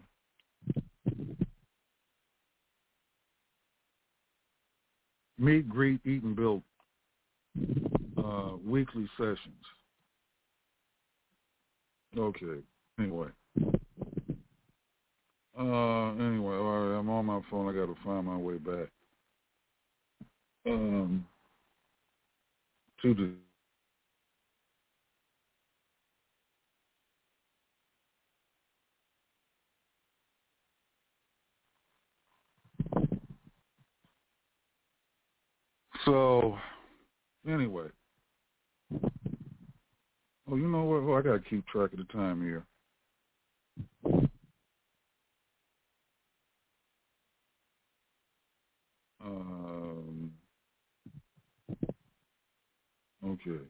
meet, greet, eat, and build uh, weekly sessions. Okay. Anyway. Uh, anyway, all right, I'm on my phone. I got to find my way back. Um, to the So, anyway. Oh, you know what? Oh, I got to keep track of the time here. Um, okay.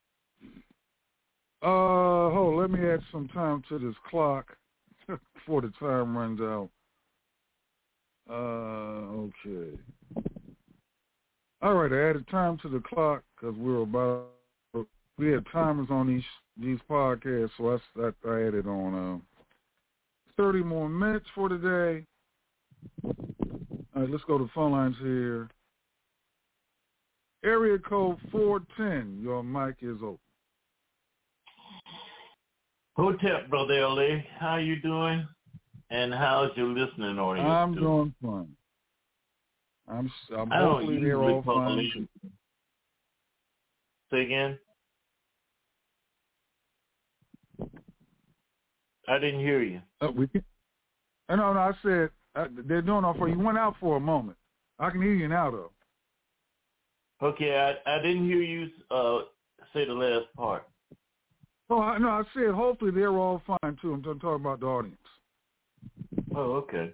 Uh, hold, let me add some time to this clock before the time runs out. Uh, okay. All right, I added time to the clock because we were about, we had timers on these these podcasts, so I, I added on uh, thirty more minutes for today. All right, let's go to phone lines here. Area code four ten, your mic is open. Hotep, Brother L A, how you doing? And how's your listening audience I'm doing? doing fine. I'm, I'm I don't hopefully they're usually all call fine. in. Say again? I didn't hear you. Uh, we can, uh, no, no, I said uh, they're doing all for you. You went out for a moment. I can hear you now, though. Okay, I, I didn't hear you uh, say the last part. Oh, I, no, I said hopefully they're all fine, too. I'm talking about the audience. Oh, okay.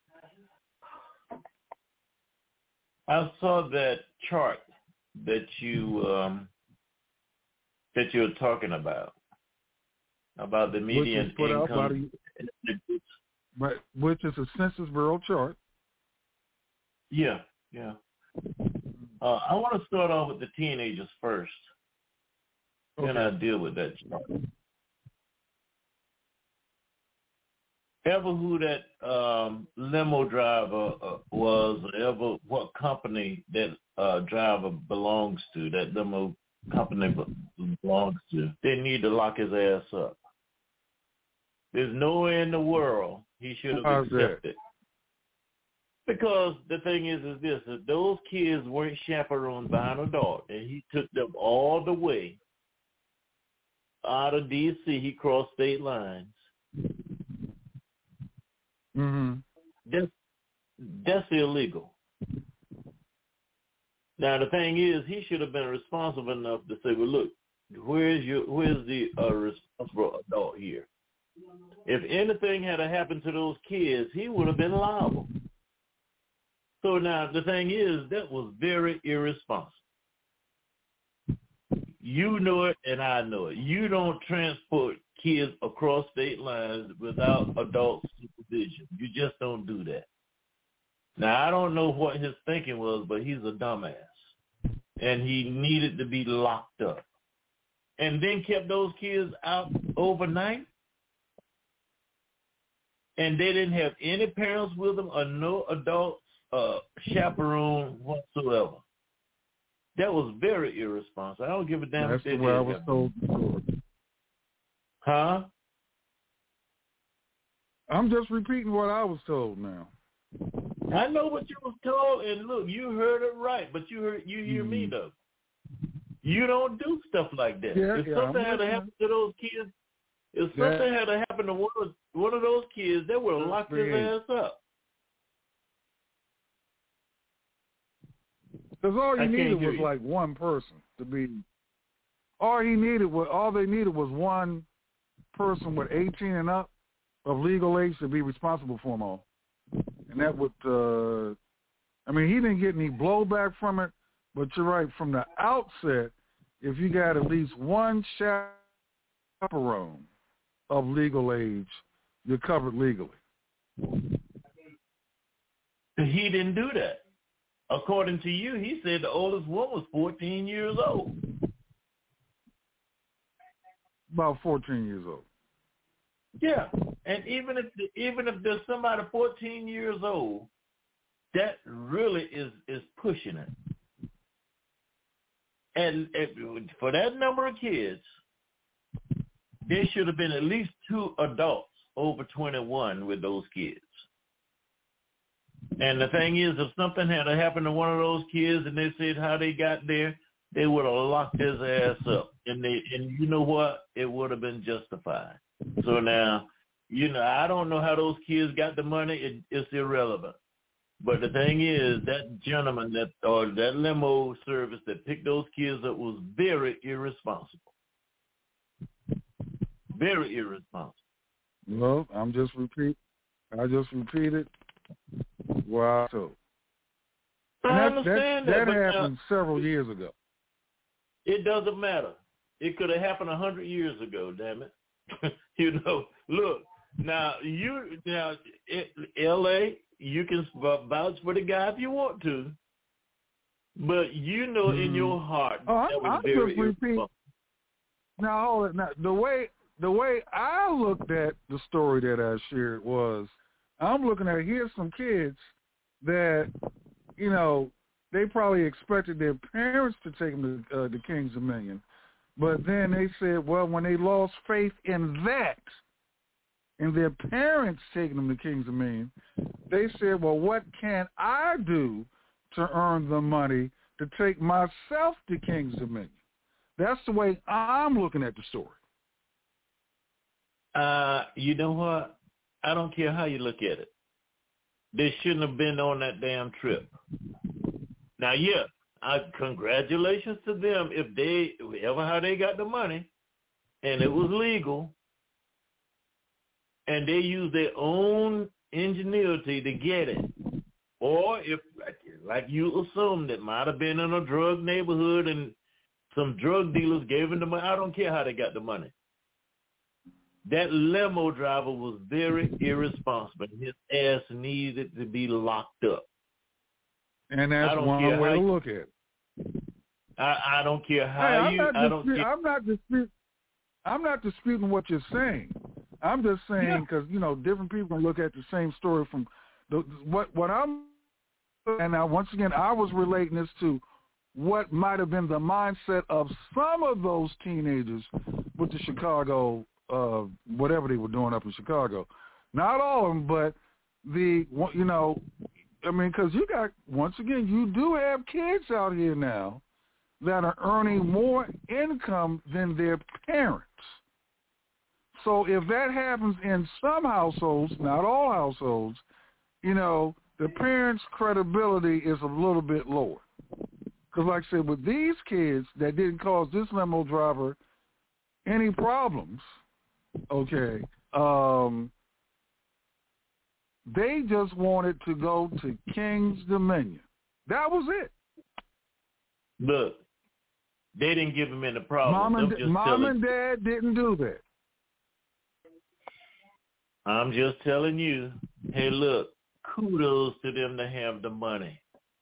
I saw that chart that you um, that you were talking about, about the median which was put income. Out by the, right, which is a Census Bureau chart. Yeah, yeah. Uh, I want to start off with the teenagers first. Okay. Then I'll deal with that chart. Ever who that um, limo driver uh, was, or ever what company that uh, driver belongs to, that limo company belongs to, they need to lock his ass up. There's nowhere in the world he should have How's accepted. that? Because the thing is, is this, if those kids weren't chaperoned by an adult, and he took them all the way out of D C, he crossed state lines. Mm-hmm. That's, that's illegal. Now, the thing is, he should have been responsible enough to say, well, look, where's your, where's the uh, responsible adult here? If anything had happened to those kids, he would have been liable. So now, the thing is, that was very irresponsible. You know it, and I know it. You don't transport kids across state lines without adult supervision. You just don't do that. Now, I don't know what his thinking was, but he's a dumbass. And he needed to be locked up. And then kept those kids out overnight? And they didn't have any parents with them or no adult uh, chaperone whatsoever. That was very irresponsible. I don't give a damn That's if they the way did I was that. told before. Huh? I'm just repeating what I was told now. I know what you was told, and look, you heard it right, but you heard you hear mm. me though. You don't do stuff like that. Yeah, if yeah, something I'm had to happen to those kids, if something yeah. had to happen to one of one of those kids, they would have locked his ass up. Because all he I needed was you. like one person to be. All he needed was all they needed was one person with eighteen and up of legal age to be responsible for them all, and that would. Uh, I mean, he didn't get any blowback from it, but you're right. From the outset, if you got at least one chaperone of legal age, you're covered legally. He didn't do that. According to you, he said the oldest one was fourteen years old. About fourteen years old. Yeah, and even if the, even if there's somebody fourteen years old, that really is, is pushing it. And if, for that number of kids, there should have been at least two adults over twenty-one with those kids. And the thing is, if something had happened to one of those kids and they said how they got there, they would have locked his ass up. And they, and you know what? It would have been justified. So now, you know, I don't know how those kids got the money. It, it's irrelevant. But the thing is, that gentleman that or that limo service that picked those kids up was very irresponsible. Very irresponsible. Well, I'm just repeat. I just repeated what I told. I And that, understand that, that, that but happened now, several years ago. it doesn't matter. It could have happened a hundred years ago. Damn it! You know, look now. You now, it, L A. You can vouch for the guy if you want to, but you know in your heart oh, that was I'm very just repeat. irresponsible. Now hold it. Now the way the way I looked at the story that I shared was, I'm looking at here's some kids that, you know, they probably expected their parents to take them to uh, the Kings Dominion, but then they said, well, when they lost faith in that, and their parents taking them to Kings Dominion, they said, well, what can I do to earn the money to take myself to Kings Dominion? That's the way I'm looking at the story. Uh, you know what? I don't care how you look at it. They shouldn't have been on that damn trip. Now, yeah, I, congratulations to them if they, ever how they got the money, and it was legal, and they used their own ingenuity to get it. Or if, like, like you assumed, it might have been in a drug neighborhood and some drug dealers gave them the money. I don't care how they got the money. That limo driver was very irresponsible. His ass needed to be locked up. And that's one way to you, look at it. I, I don't care how hey, you. I'm I don't. Dispute, care. I'm not disputing. I'm not disputing what you're saying. I'm just saying because yeah. you know different people can look at the same story from the, what what I'm. And now once again, I was relating this to what might have been the mindset of some of those teenagers with the Chicago, uh, whatever they were doing up in Chicago. Not all of them, but the, you know, I mean, because you got, once again, you do have kids out here now that are earning more income than their parents. So if that happens in some households, not all households, you know, the parents' credibility is a little bit lower. Because like I said, with these kids that didn't cause this limo driver any problems, okay, um, they just wanted to go to King's Dominion. That was it. Look, they didn't give him any problems. Mom and, just Mom telling, and Dad didn't do that. I'm just telling you, hey, look, kudos to them to have the money.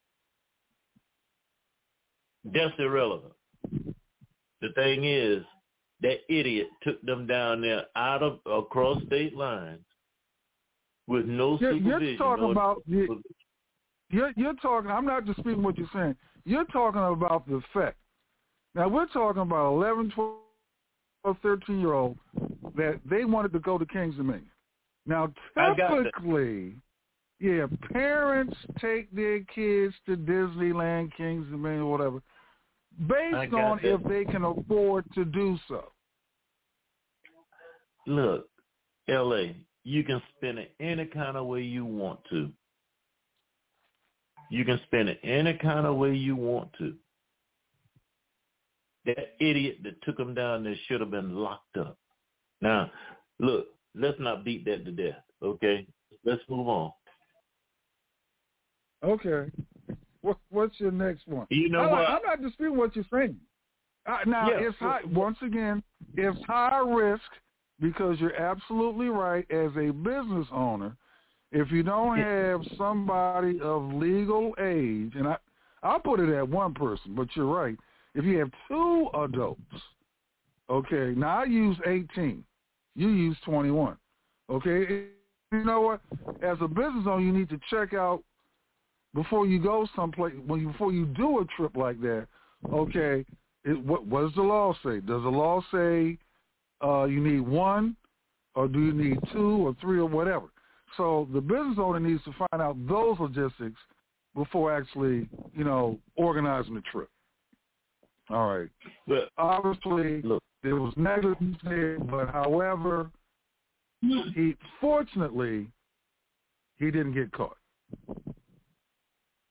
That's irrelevant. The thing is, that idiot took them down there out of across state lines with no you're, supervision. You're talking no about supervision. you're, you're talking. I'm not disputing what you're saying. You're talking about the effect. Now we're talking about eleven, twelve, thirteen year old that they wanted to go to King's Dominion. Now typically, yeah, parents take their kids to Disneyland, King's Dominion, whatever, based on that. if they can afford to do so. Look, L A, you can spend it any kind of way you want to. You can spend it any kind of way you want to. That idiot that took him down there should have been locked up. Now, look, let's not beat that to death, okay? Let's move on. Okay. What, what's your next one? You know I, what? I'm not disputing what you're saying. Uh, now, yeah, it's high, once again, it's high risk because you're absolutely right as a business owner. If you don't have somebody of legal age, and I, I'll put it at one person, but you're right. If you have two adults, okay, now I use eighteen. You use twenty-one. Okay? You know what? As a business owner, you need to check out before you go someplace, when you, before you do a trip like that, okay, it, what, what does the law say? Does the law say uh, you need one, or do you need two or three or whatever? So the business owner needs to find out those logistics before actually, you know, organizing the trip. All right. But obviously, look, there was negligence there, but however, he fortunately he didn't get caught.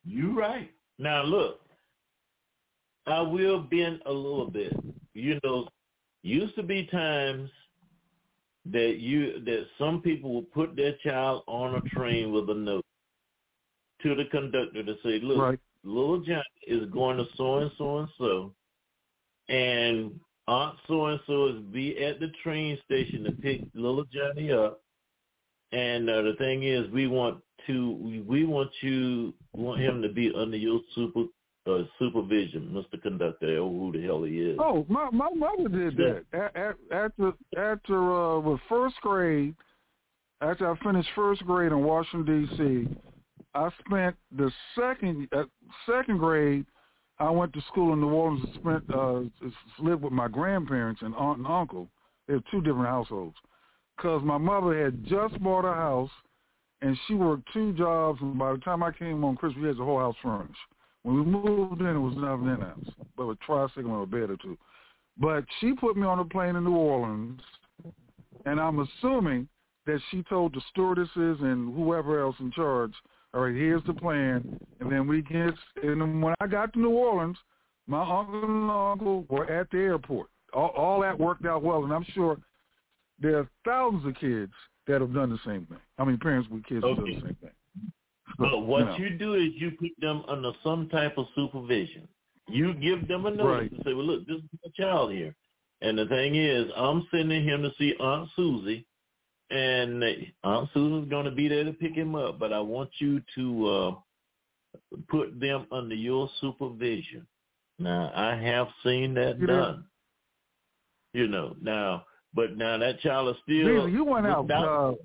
You right. Now look, I will bend a little bit. You know, used to be times that you that some people would put their child on a train with a note to the conductor to say, look, right. little Johnny is going to so and so and so, and Aunt so and so is be at the train station to pick little Johnny up. And uh, the thing is, we want to we, we want you want him to be under your super uh, supervision, Mister Conductor, or who the hell he is. Oh, my my mother did that yeah. after after uh, with first grade. After I finished first grade in Washington D C, I spent the second uh, second grade. I went to school in New Orleans and spent uh, lived with my grandparents and aunt and uncle. They have two different households because my mother had just bought a house and she worked two jobs. And by the time I came home, Christmas, we had the whole house furnished. When we moved in, it was nothing in the house, but a tricycle and a bed or two. But she put me on a plane in New Orleans, and I'm assuming that she told the stewardesses and whoever else in charge, all right, here's the plan, and then we get, and then when I got to New Orleans, my uncle and uncle were at the airport. All, all that worked out well, and I'm sure there are thousands of kids that have done the same thing. I mean, parents with kids okay. have done the same thing. But what you, know. you do is you put them under some type of supervision. You give them a notice right. and say, well, look, this is my child here. And the thing is, I'm sending him to see Aunt Susie, and Aunt Susie's going to be there to pick him up. But I want you to uh, put them under your supervision. Now, I have seen that you done. Know. You know, now, but now that child is still... You went out. Uh,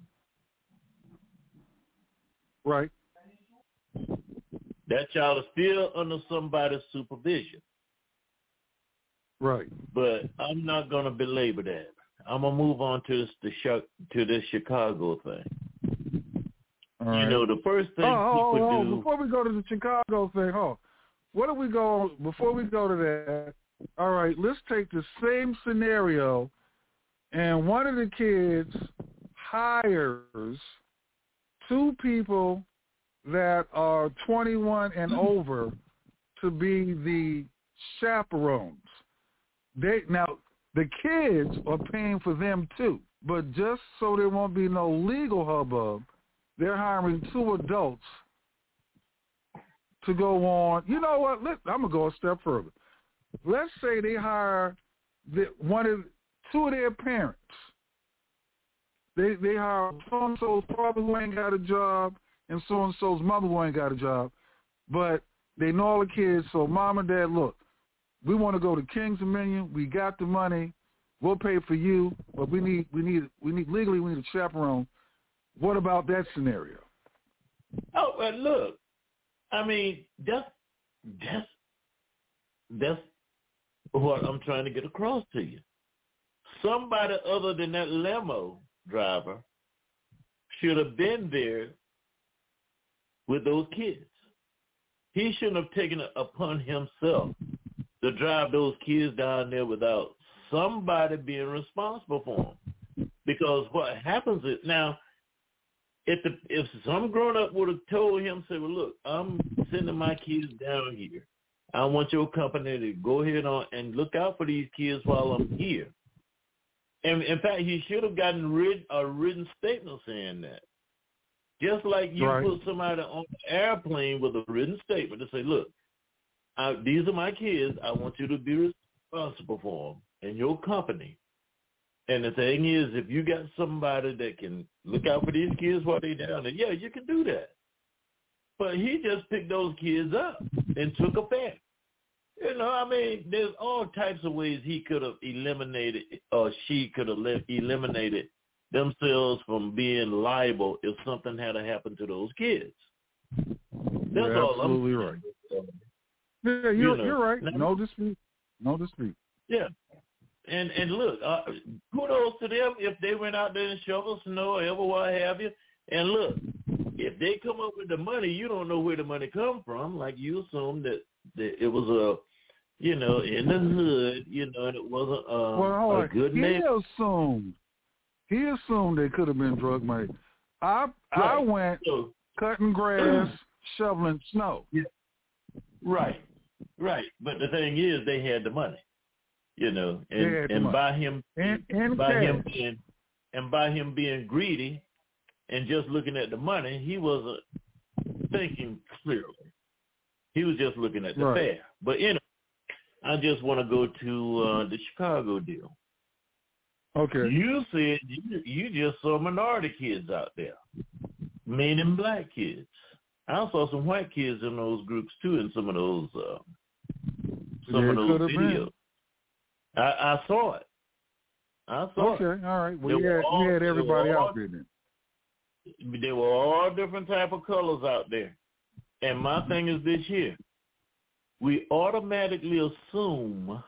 right. That child is still under somebody's supervision. Right. But I'm not going to belabor that. I'm going to move on to this, the, to this Chicago thing. All right. You know, the first thing oh, people oh, oh, do... Before we go to the Chicago thing, oh, what do we go... Before we go to that, all right, let's take the same scenario, and one of the kids hires two people that are twenty-one and over to be the chaperones. They now the kids are paying for them too, but just so there won't be no legal hubbub, they're hiring two adults to go on. You know what? Let, I'm gonna go a step further. Let's say they hire the, one of two of their parents. They they hire so and so's father who ain't got a job, and so and so's mother who ain't got a job, but they know all the kids. So mom and dad, look, we want to go to King's Dominion. We got the money. We'll pay for you, but we need we need we need legally we need a chaperone. What about that scenario? Oh, well, look, I mean that's that's that's what I'm trying to get across to you. Somebody other than that limo driver should have been there with those kids. He shouldn't have taken it upon himself to drive those kids down there without somebody being responsible for them. Because what happens is, now, if the, if some grown-up would have told him, say, well, look, I'm sending my kids down here. I want your company to go ahead on and look out for these kids while I'm here. And in fact, he should have gotten rid, a written statement saying that. Just like you right. put somebody on the airplane with a written statement to say, look, I, these are my kids. I want you to be responsible for them and your company. And the thing is, if you got somebody that can look out for these kids while they're down there, yeah, you can do that. But he just picked those kids up and took a fare. You know, I mean, there's all types of ways he could have eliminated, or she could have eliminated themselves from being liable if something had to happen to those kids. That's you're all I'm absolutely right. Yeah, you're, you know, you're right. now, No dispute. No dispute. Yeah. And and look, uh, kudos to them if they went out there and shovel snow or ever what have you. And look, if they come up with the money, you don't know where the money come from. Like you assume that, that it was a, you know, in the hood, you know, and it wasn't um, well, a right. good he name. He assumed. He assumed they could have been drug money. I right. I went so, cutting grass, shoveling snow. Yeah. Right, right. But the thing is, they had the money, you know, and, and by him, and, and by cash. him being, and by him being greedy and just looking at the money, he wasn't thinking clearly. He was just looking at the right. fare. But anyway, I just want to go to uh, the Chicago deal. Okay. You said you, you just saw minority kids out there, meaning black kids. I saw some white kids in those groups too, in some of those uh, some yeah, of those been. videos. I, I saw it. I saw okay. it. Okay, all right. Well, they you had, all, you had everybody all, out there then. There were all different type of colors out there. And my thing is this here. We automatically assume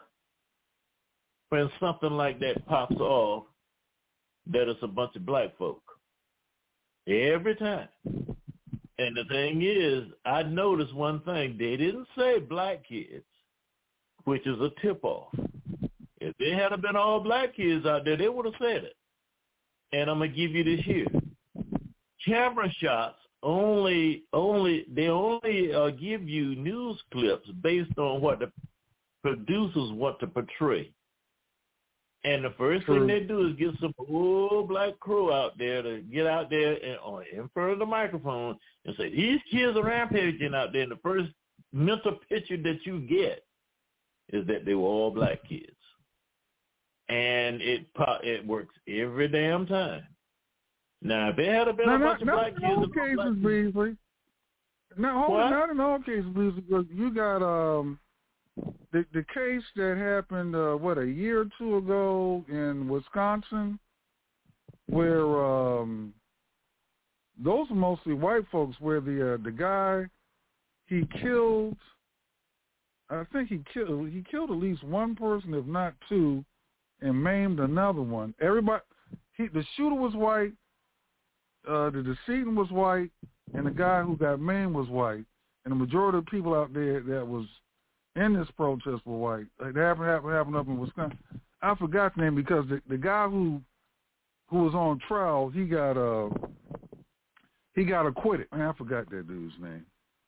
when something like that pops off that it's a bunch of black folk. Every time. And the thing is, I noticed one thing. They didn't say black kids, which is a tip-off. If they had been all black kids out there, they would have said it. And I'm going to give you this here. Camera shots only, only they only uh, give you news clips based on what the producers want to portray. And the first True. thing they do is get some old black crew out there to get out there and on in front of the microphone and say, these kids are rampaging out there. And the first mental picture that you get is that they were all black kids. And it it works every damn time. Now, if it had been now, a not, bunch of not black in kids, all cases, Beasley. No, hold on, not in all cases, Beasley, because you got um the the case that happened uh, what a year or two ago in Wisconsin, where um those are mostly white folks, where the uh, the guy he killed, I think he killed he killed at least one person, if not two, and maimed another one. Everybody, he the shooter was white. Uh, the decedent was white, and the guy who got maimed was white, and the majority of the people out there that was in this protest were white. It happened, happened, happened up in Wisconsin. I forgot the name because the, the guy who who was on trial, he got uh he got acquitted. Man, I forgot that dude's name.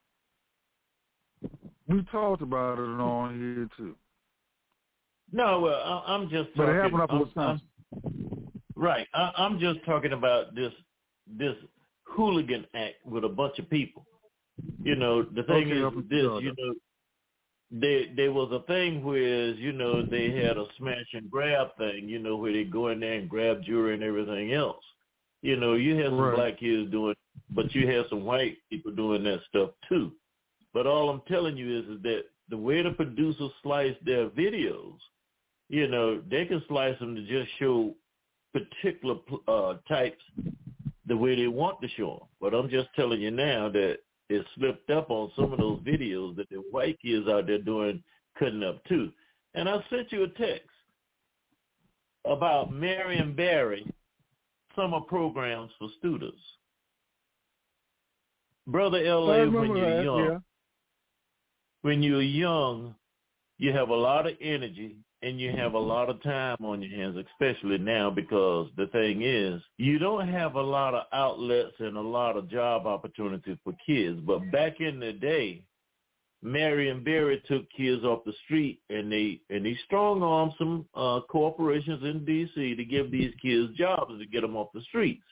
We talked about it on here too. No, well, I, I'm just. But talking, it happened up in I'm, Wisconsin. I'm, right. I, I'm just talking about this this hooligan act with a bunch of people. You know, the thing okay, is this. You know, there there was a thing where, you know, they had a smash and grab thing. You know, where they go in there and grab jewelry and everything else. You know, you had some right. black kids doing, but you had some white people doing that stuff too. But all I'm telling you is, is that the way the producers slice their videos, you know, they can slice them to just show particular uh, types the way they want to show them. But I'm just telling you now that it slipped up on some of those videos that the white kids out there doing, cutting up too. And I sent you a text about Marion Barry summer programs for students. Brother L A, when you're that, young, yeah. when you're young, you have a lot of energy and you have a lot of time on your hands, especially now, because the thing is, you don't have a lot of outlets and a lot of job opportunities for kids. But back in the day, Marion Barry took kids off the street, and they and they strong-armed some uh, corporations in D C to give these kids jobs to get them off the streets.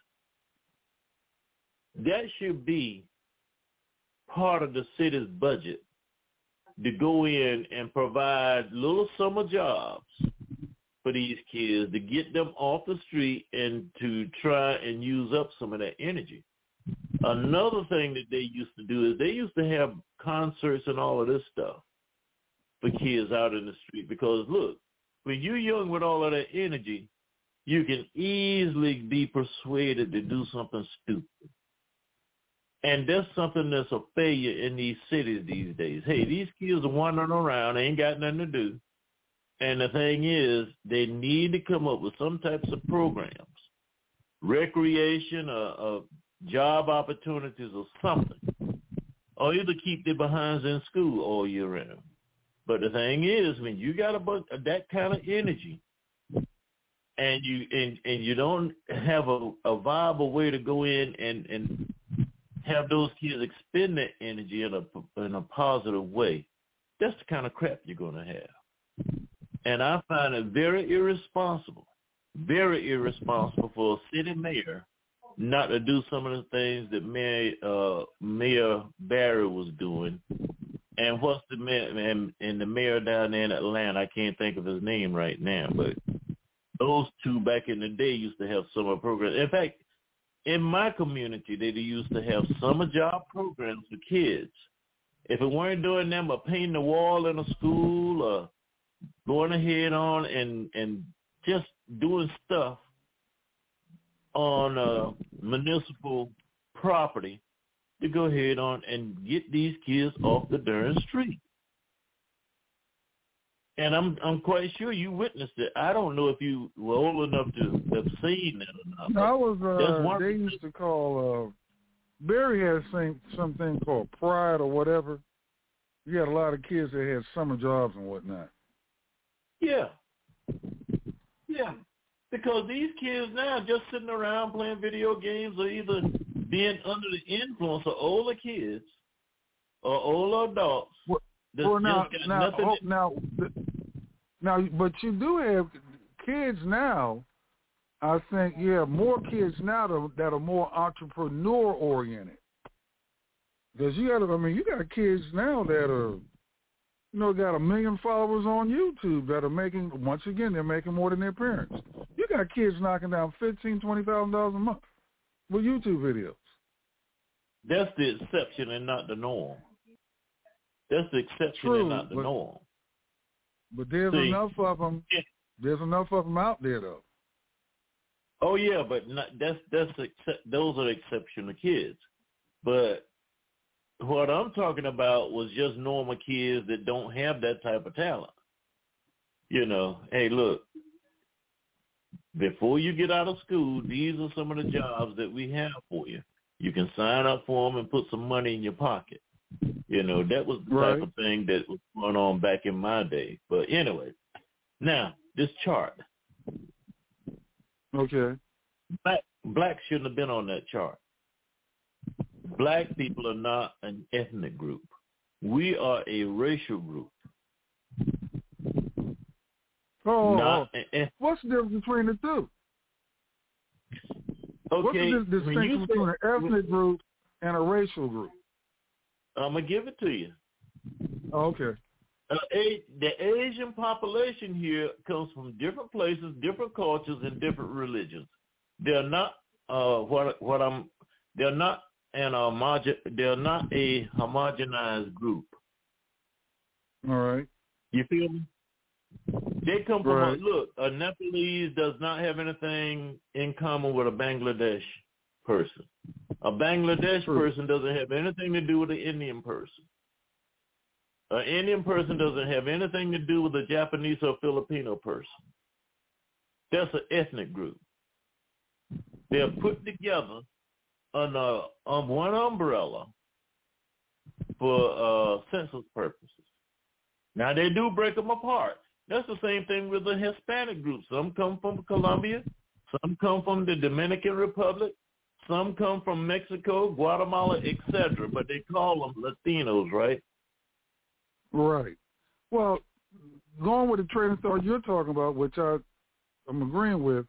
That should be part of the city's budget, to go in and provide little summer jobs for these kids, to get them off the street and to try and use up some of that energy. Another thing that they used to do is they used to have concerts and all of this stuff for kids out in the street, because, look, when you're young with all of that energy, you can easily be persuaded to do something stupid. And that's something that's a failure in these cities these days. Hey, these kids are wandering around. They ain't got nothing to do. And the thing is, they need to come up with some types of programs, recreation, or, or job opportunities or something, or either keep their behinds in school all year round. But the thing is, when you got a bunch of that kind of energy, and you and, and you don't have a, a viable way to go in and, and have those kids expend their energy in a in a positive way, that's the kind of crap you're going to have. And I find it very irresponsible, very irresponsible for a city mayor not to do some of the things that Mayor uh, Mayor Barry was doing. And what's the mayor and, and the mayor down there in Atlanta? I can't think of his name right now, but those two back in the day used to have summer programs. In fact, in my community, they used to have summer job programs for kids. If it weren't doing them or painting the wall in a school or going ahead on and, and just doing stuff on uh, municipal property, to go ahead on and get these kids off the darn street. And I'm I'm quite sure you witnessed it. I don't know if you were old enough to have seen that or not. No, I was. Uh, one they used to call. Uh, Barry had same something called Pride or whatever. You had a lot of kids that had summer jobs and whatnot. Yeah, yeah. Because these kids now just sitting around playing video games or either being under the influence of older kids or older adults. Well, well now, now, oh, now, now, but you do have kids now. I think you have more kids now that, that are more entrepreneur oriented. Because you got, I mean, you got kids now that are, you know, got a million followers on YouTube that are making. Once again, they're making more than their parents. You got kids knocking down fifteen, twenty thousand dollars a month with YouTube videos. That's the exception and not the norm. That's the exception True, and not the but, norm. But there's See, enough of them. There's enough of them out there, though. Oh yeah, but not, that's that's except, those are the exceptional kids. But what I'm talking about was just normal kids that don't have that type of talent. You know, hey, look, before you get out of school, these are some of the jobs that we have for you. You can sign up for them and put some money in your pocket. You know, that was the right. type of thing that was going on back in my day. But anyway, now, this chart. Okay. Black, black shouldn't have been on that chart. Black people are not an ethnic group. We are a racial group. Oh, not oh. An, what's the difference between the two? Okay, what's the distinction between an ethnic group and a racial group? I'm going to give it to you. Oh, okay. Uh, a, the Asian population here comes from different places, different cultures, and different religions. They're not uh, what what I'm. They're not an homogen. They're not a homogenized group. All right. You feel me? They come from right. a, look. A Nepalese does not have anything in common with a Bangladesh person. A Bangladesh True. person doesn't have anything to do with an Indian person. An Indian person doesn't have anything to do with a Japanese or Filipino person. That's an ethnic group. They're put together under um, one umbrella for uh, census purposes. Now, they do break them apart. That's the same thing with the Hispanic group. Some come from Colombia. Some come from the Dominican Republic. Some come from Mexico, Guatemala, et cetera. But they call them Latinos, right? Right. Well, going with the train of thought you're talking about, which I, I'm agreeing with,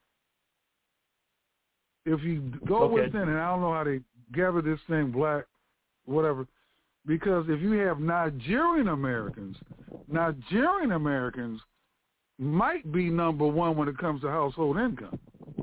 if you go okay. within, and I don't know how they gather this thing, black, whatever, because if you have Nigerian Americans, Nigerian Americans might be number one when it comes to household income.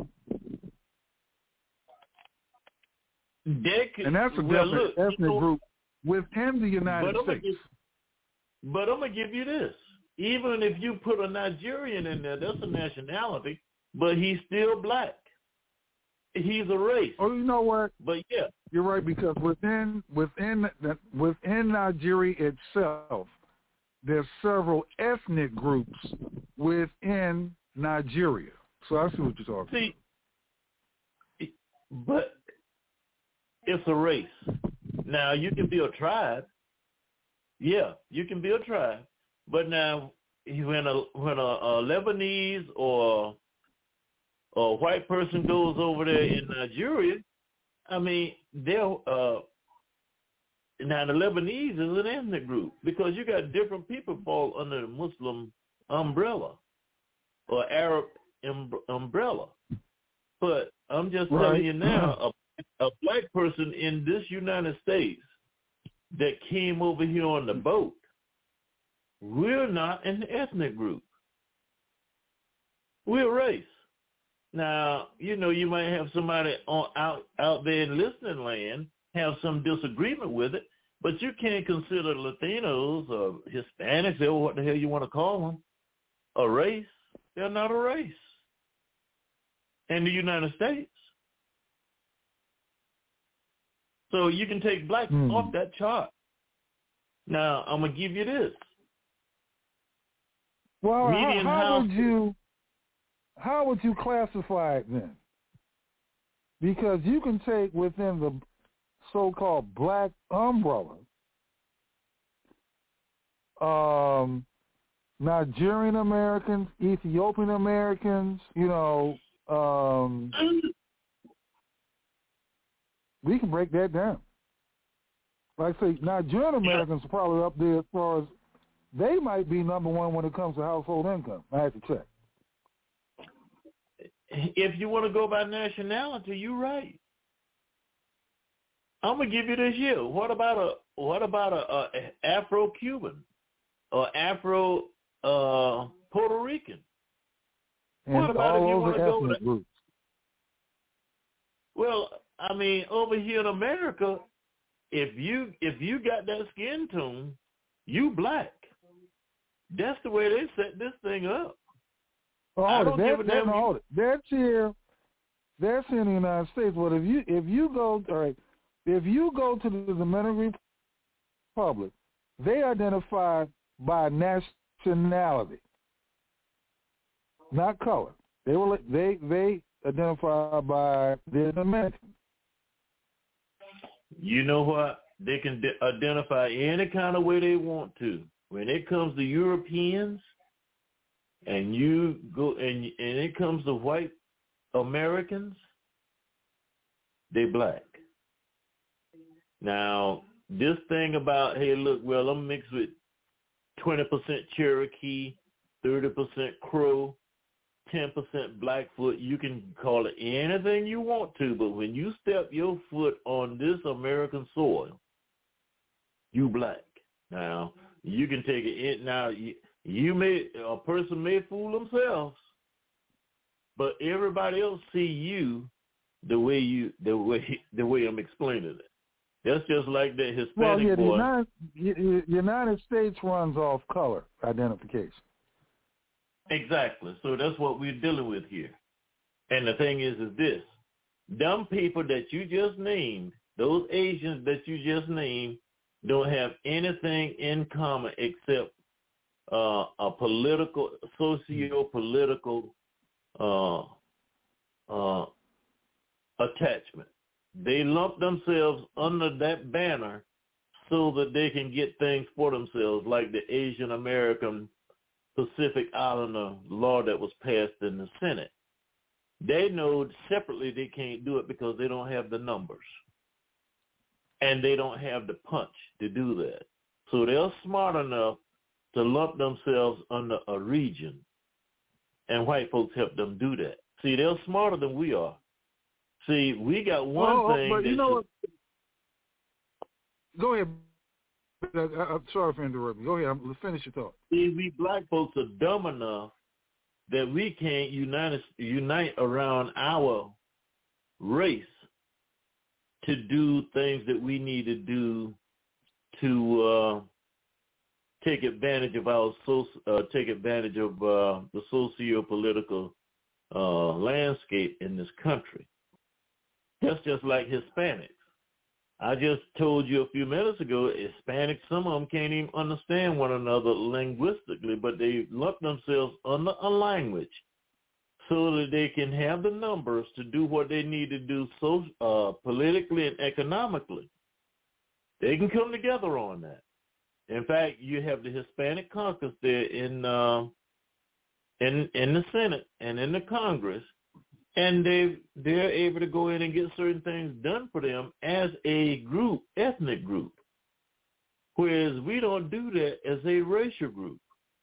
Could, and that's a well, definite look, ethnic you know, group within the United but States. Give, but I'm going to give you this. Even if you put a Nigerian in there, that's a nationality, but he's still black. He's a race. Oh, you know what? But yeah, you're right, because within within within Nigeria itself, there's several ethnic groups within Nigeria. So I see what you're talking see, about. But it's a race. Now you can be a tribe. Yeah, you can be a tribe. But now when a when a, a Lebanese or a white person goes over there in Nigeria, I mean, they're uh, now the Lebanese is an ethnic group because you got different people fall under the Muslim umbrella or Arab um, umbrella. But I'm just right. telling you now, a, a black person in this United States that came over here on the boat, we're not an ethnic group. We're a race. Now, you know, you might have somebody on, out out there in listening land have some disagreement with it, but you can't consider Latinos or Hispanics, or what the hell you want to call them, a race. They're not a race in the United States. So you can take blacks mm. off that chart. Now, I'm going to give you this. Well, Median how, how house, would you how would you classify it then? Because you can take within the so-called black umbrella um, Nigerian Americans, Ethiopian Americans, you know, um, we can break that down. Like I say, Nigerian Americans are probably up there as far as they might be number one when it comes to household income. I have to check. If you want to go by nationality, you're right. I'm gonna give you this here. What about a what about a, a Afro-Cuban or Afro uh, Puerto Rican? And what about all if you over want to go ethnic to, groups. Well, I mean, over here in America, if you if you got that skin tone, you black. That's the way they set this thing up. Oh, I don't that, give a that, damn. no, that's here. That's in the United States. But if you if you go all right, if you go to the Dominican Republic, they identify by nationality, not color. They will they they identify by their Dominican. You know what? They can de- identify any kind of way they want to. When it comes to Europeans, and you go and and it comes to white Americans, they black. Now, this thing about, hey, look, well, I'm mixed with twenty percent Cherokee, thirty percent Crow, ten percent Blackfoot, you can call it anything you want to, but when you step your foot on this American soil, you black. Now, you can take it, now, you, you may, a person may fool themselves, but everybody else see you the way you, the way, the way I'm explaining it. That's just like the Hispanic well, yeah, the boy. United, the United States runs off color identification. Exactly. So that's what we're dealing with here. And the thing is, is this. Them people that you just named, those Asians that you just named, don't have anything in common except uh, a political, socio-political uh, uh, attachment. They lump themselves under that banner so that they can get things for themselves, like the Asian American Pacific Islander law that was passed in the Senate. They know separately they can't do it because they don't have the numbers. And they don't have the punch to do that. So they're smart enough to lump themselves under a region. And white folks help them do that. See, they're smarter than we are. See, we got one oh, thing. But that you know should... what? Go ahead. I, I'm sorry for interrupting. Go ahead. Let's finish your thought. See, we black folks are dumb enough that we can't unite, unite around our race to do things that we need to do to uh, take advantage of our so, uh, take advantage of uh, the socio-political uh, landscape in this country. That's just like Hispanics. I just told you a few minutes ago, Hispanics, some of them can't even understand one another linguistically, but they lump themselves under a language so that they can have the numbers to do what they need to do so uh, politically and economically. They can come together on that. In fact, you have the Hispanic caucus there in uh, in in the Senate and in the Congress, And they, they're able to go in and get certain things done for them as a group, ethnic group, whereas we don't do that as a racial group.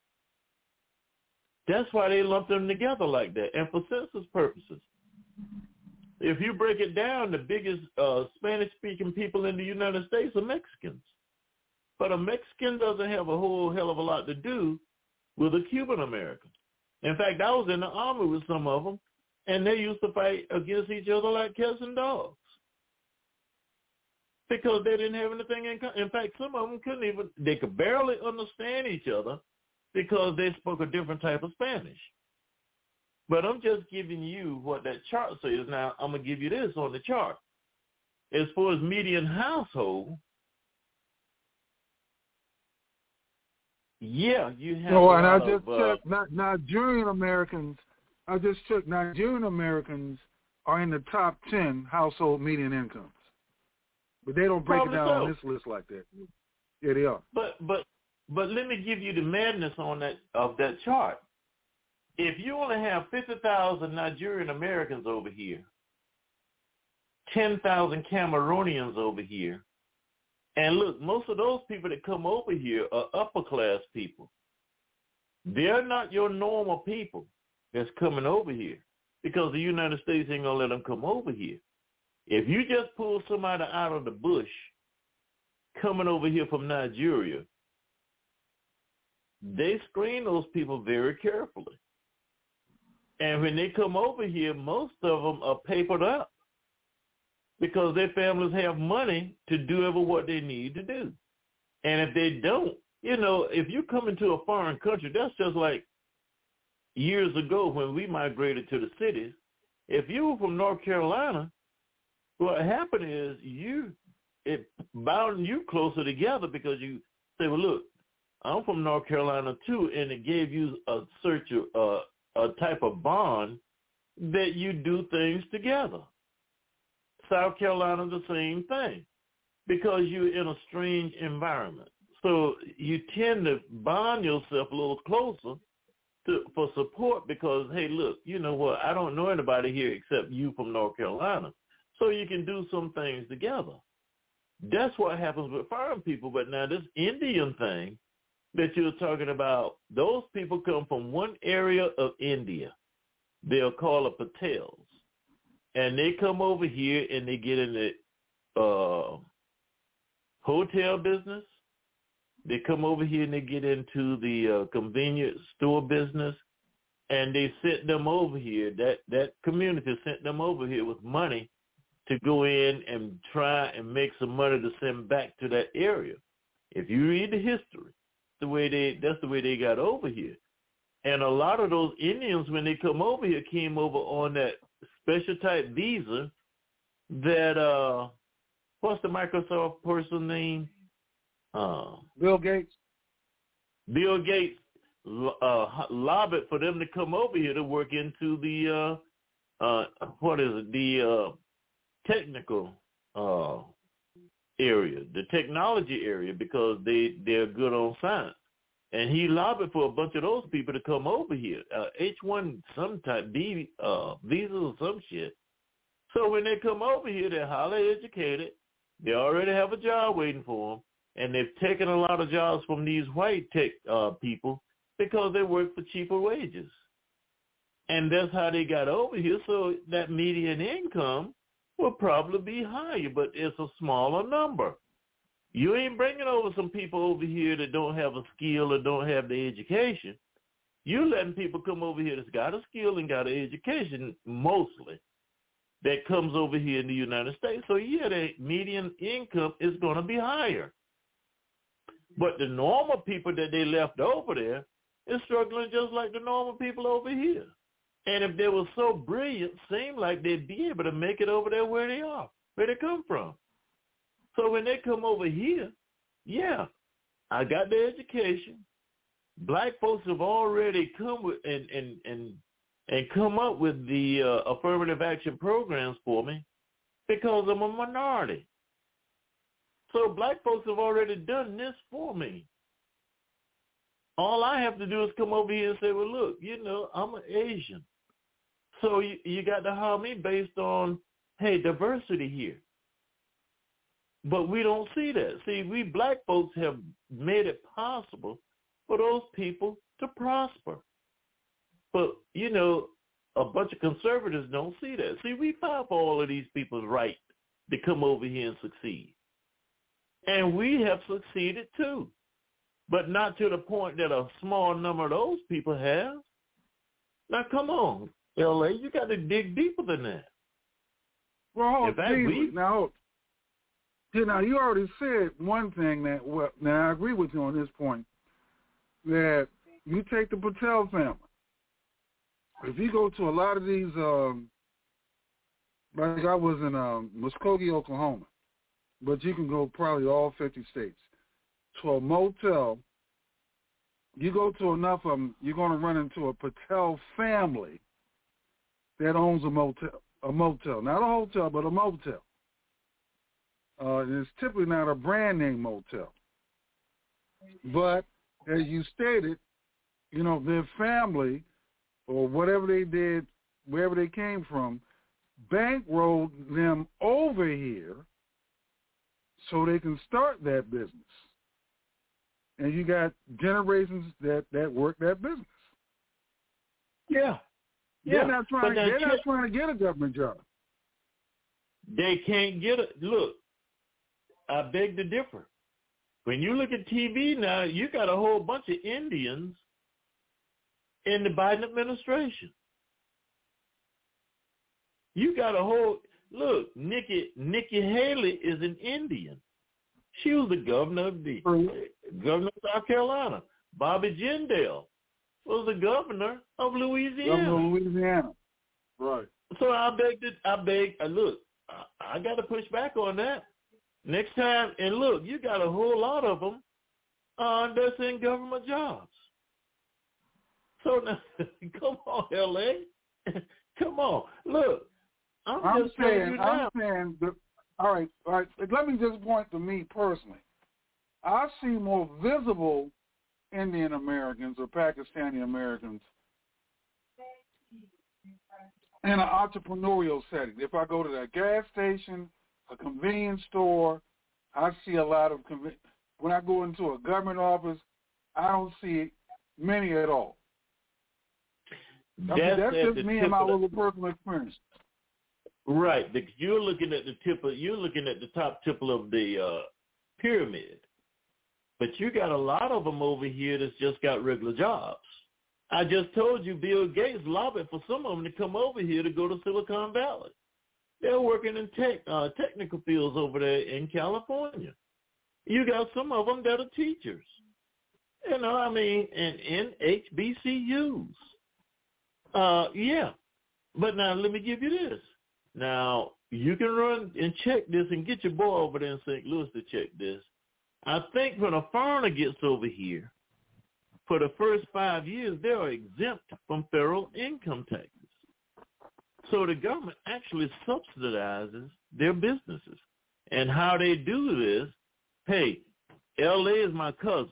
That's why they lump them together like that, and for census purposes. If you break it down, the biggest uh, Spanish-speaking people in the United States are Mexicans. But a Mexican doesn't have a whole hell of a lot to do with a Cuban American. In fact, I was in the army with some of them, and they used to fight against each other like cats and dogs because they didn't have anything in common. In fact, some of them couldn't even, they could barely understand each other because they spoke a different type of Spanish. But I'm just giving you what that chart says. Now, I'm going to give you this on the chart. As far as median household, yeah, you have No, a and I lot just of, uh, checked Ni- Nigerian Americans. I just checked Nigerian Americans are in the top ten household median incomes, but they don't break Probably it down so. on this list like that. Yeah, they are. But but but let me give you the madness on that of that chart. If you only have fifty thousand Nigerian Americans over here, ten thousand Cameroonians over here, and look, most of those people that come over here are upper class people. They're not your normal people that's coming over here because the United States ain't going to let them come over here. If you just pull somebody out of the bush coming over here from Nigeria, they screen those people very carefully. And when they come over here, most of them are papered up because their families have money to do ever what they need to do. And if they don't, you know, if you come into a foreign country, that's just like years ago when we migrated to the cities. If you were from North Carolina, what happened is you, it bound you closer together because you say, well, look, I'm from North Carolina too, and it gave you a search of, uh, a type of bond that you do things together. South Carolina, the same thing, because you're in a strange environment. So you tend to bond yourself a little closer to, for support because, hey, look, you know what, I don't know anybody here except you from North Carolina. So you can do some things together. That's what happens with foreign people. But now this Indian thing that you're talking about, those people come from one area of India. They're called the Patels. And they come over here and they get in the uh, hotel business. They come over here and they get into the uh, convenience store business. And they sent them over here. That, that community sent them over here with money to go in and try and make some money to send back to that area. If you read the history, the way they that's the way they got over here. And a lot of those Indians, when they come over here, came over on that special type visa that, uh, what's the Microsoft person name? Uh, Bill Gates. Bill Gates uh, lobbied for them to come over here to work into the, uh, uh, what is it, the uh, technical uh, area, the technology area, because they, they're good on science. And he lobbied for a bunch of those people to come over here, uh, H one some type B uh, visas or some shit. So when they come over here, they're highly educated. They already have a job waiting for them. And they've taken a lot of jobs from these white tech uh, people because they work for cheaper wages. And that's how they got over here. So that median income will probably be higher, but it's a smaller number. You ain't bringing over some people over here that don't have a skill or don't have the education. You're letting people come over here that's got a skill and got an education, mostly, that comes over here in the United States. So, yeah, the median income is going to be higher. But the normal people that they left over there is struggling just like the normal people over here. And if they were so brilliant, seemed like they'd be able to make it over there where they are, where they come from. So when they come over here, yeah, I got the education. Black folks have already come with and and and, and come up with the uh, affirmative action programs for me because I'm a minority. So black folks have already done this for me. All I have to do is come over here and say, well, look, you know, I'm an Asian. So you, you got to hire me based on, hey, diversity here. But we don't see that. See, we black folks have made it possible for those people to prosper. But, you know, a bunch of conservatives don't see that. See, we fight for all of these people's right to come over here and succeed. And we have succeeded too. But not to the point that a small number of those people have. Now, come on, L A, you got to dig deeper than that. Well, In fact, geez, we- now, you know, you already said one thing that, well, now I agree with you on this point, that you take the Patel family. If you go to a lot of these, um, like I was in um, Muskogee, Oklahoma, but you can go probably all fifty states, to a motel, you go to enough of them, you're going to run into a Patel family that owns a motel, a motel, not a hotel, but a motel. Uh, and it's typically not a brand name motel. But as you stated, you know, their family or whatever they did, wherever they came from, bankrolled them over here so they can start that business. And you got generations that, that work that business. Yeah. They're Yeah. not trying But to, then they're not check- trying to get a government job. They can't get it. Look, I beg to differ. When you look at T V now, you got a whole bunch of Indians in the Biden administration. You got a whole, look, Nikki Nikki Haley is an Indian. She was the governor of the governor of South Carolina. Bobby Jindal was the governor of Louisiana. Governor of Louisiana. Right. So I beg to, I beg, uh, look, I, I got to push back on that. Next time, and look, you got a whole lot of them uh, that's in government jobs. So now, come on, L A. Come on. Look, I'm, I'm just telling saying, you now. I'm saying, that, all right, all right, let me just point to me personally. I see more visible Indian Americans or Pakistani Americans in an entrepreneurial setting. If I go to that gas station, a convenience store, I see a lot of, conven- when I go into a government office, I don't see many at all. I mean, That's that's at just the me tip and my of the- little personal experience. Right, because you're looking at the tip of, you're looking at the top tip of the uh, pyramid, but you got a lot of them over here that's just got regular jobs. I just told you Bill Gates lobbied for some of them to come over here to go to Silicon Valley. They're working in tech, uh, technical fields over there in California. You got some of them that are teachers. You know, I mean, and in H B C Us. Uh, yeah. But now let me give you this. Now, you can run and check this and get your boy over there in Saint Louis to check this. I think when a foreigner gets over here, for the first five years, they are exempt from federal income taxes. So the government actually subsidizes their businesses. And how they do this, hey, L A is my cousin.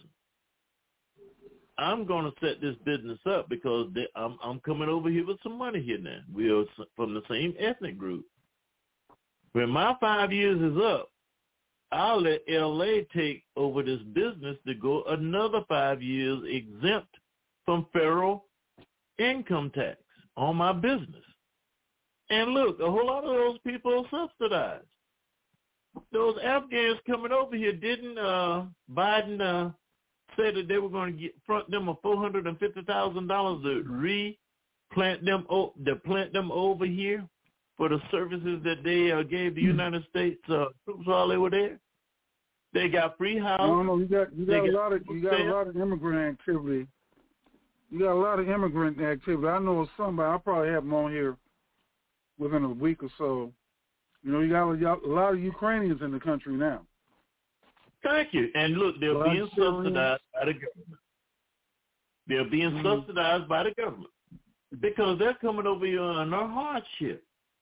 I'm going to set this business up because they, I'm, I'm coming over here with some money here now. We are from the same ethnic group. When my five years is up, I'll let L A take over this business to go another five years exempt from federal income tax on my business. And look, a whole lot of those people are subsidized. Those Afghans coming over here, didn't uh, Biden uh, say that they were going to get front them of four hundred and fifty thousand dollars to replant them, o- to plant them over here for the services that they uh, gave the United States uh, troops while they were there? They got free house. No, no, you got you got They a got lot of you got a stamp. lot of immigrant activity. You got a lot of immigrant activity. I know somebody. I'll probably have them on here within a week or so. You know, you got a lot of Ukrainians in the country now. Thank you. And look, they're Well, being Syrians. subsidized by the government. They're being Mhm. subsidized by the government because they're coming over here on their hardship.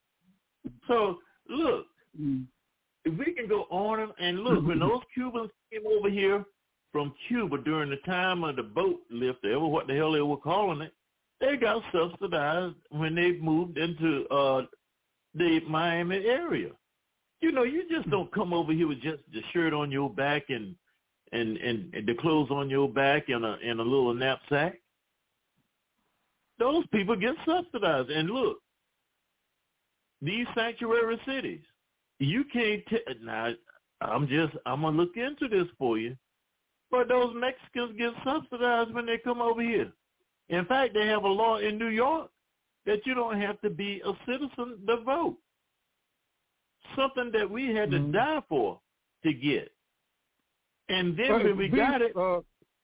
So, look, Mm. if we can go on and, and look, when those Cubans came over here from Cuba during the time of the boat lift, or what the hell they were calling it, they got subsidized when they moved into uh, the Miami area. You know, you just don't come over here with just the shirt on your back and and, and, and the clothes on your back and a and a little knapsack. Those people get subsidized. And look, these sanctuary cities, you can't t- now I'm just I'm gonna look into this for you. But those Mexicans get subsidized when they come over here. In fact, they have a law in New York that you don't have to be a citizen to vote. Something that we had to mm-hmm. die for to get. And then uh, when we be, got it. Uh,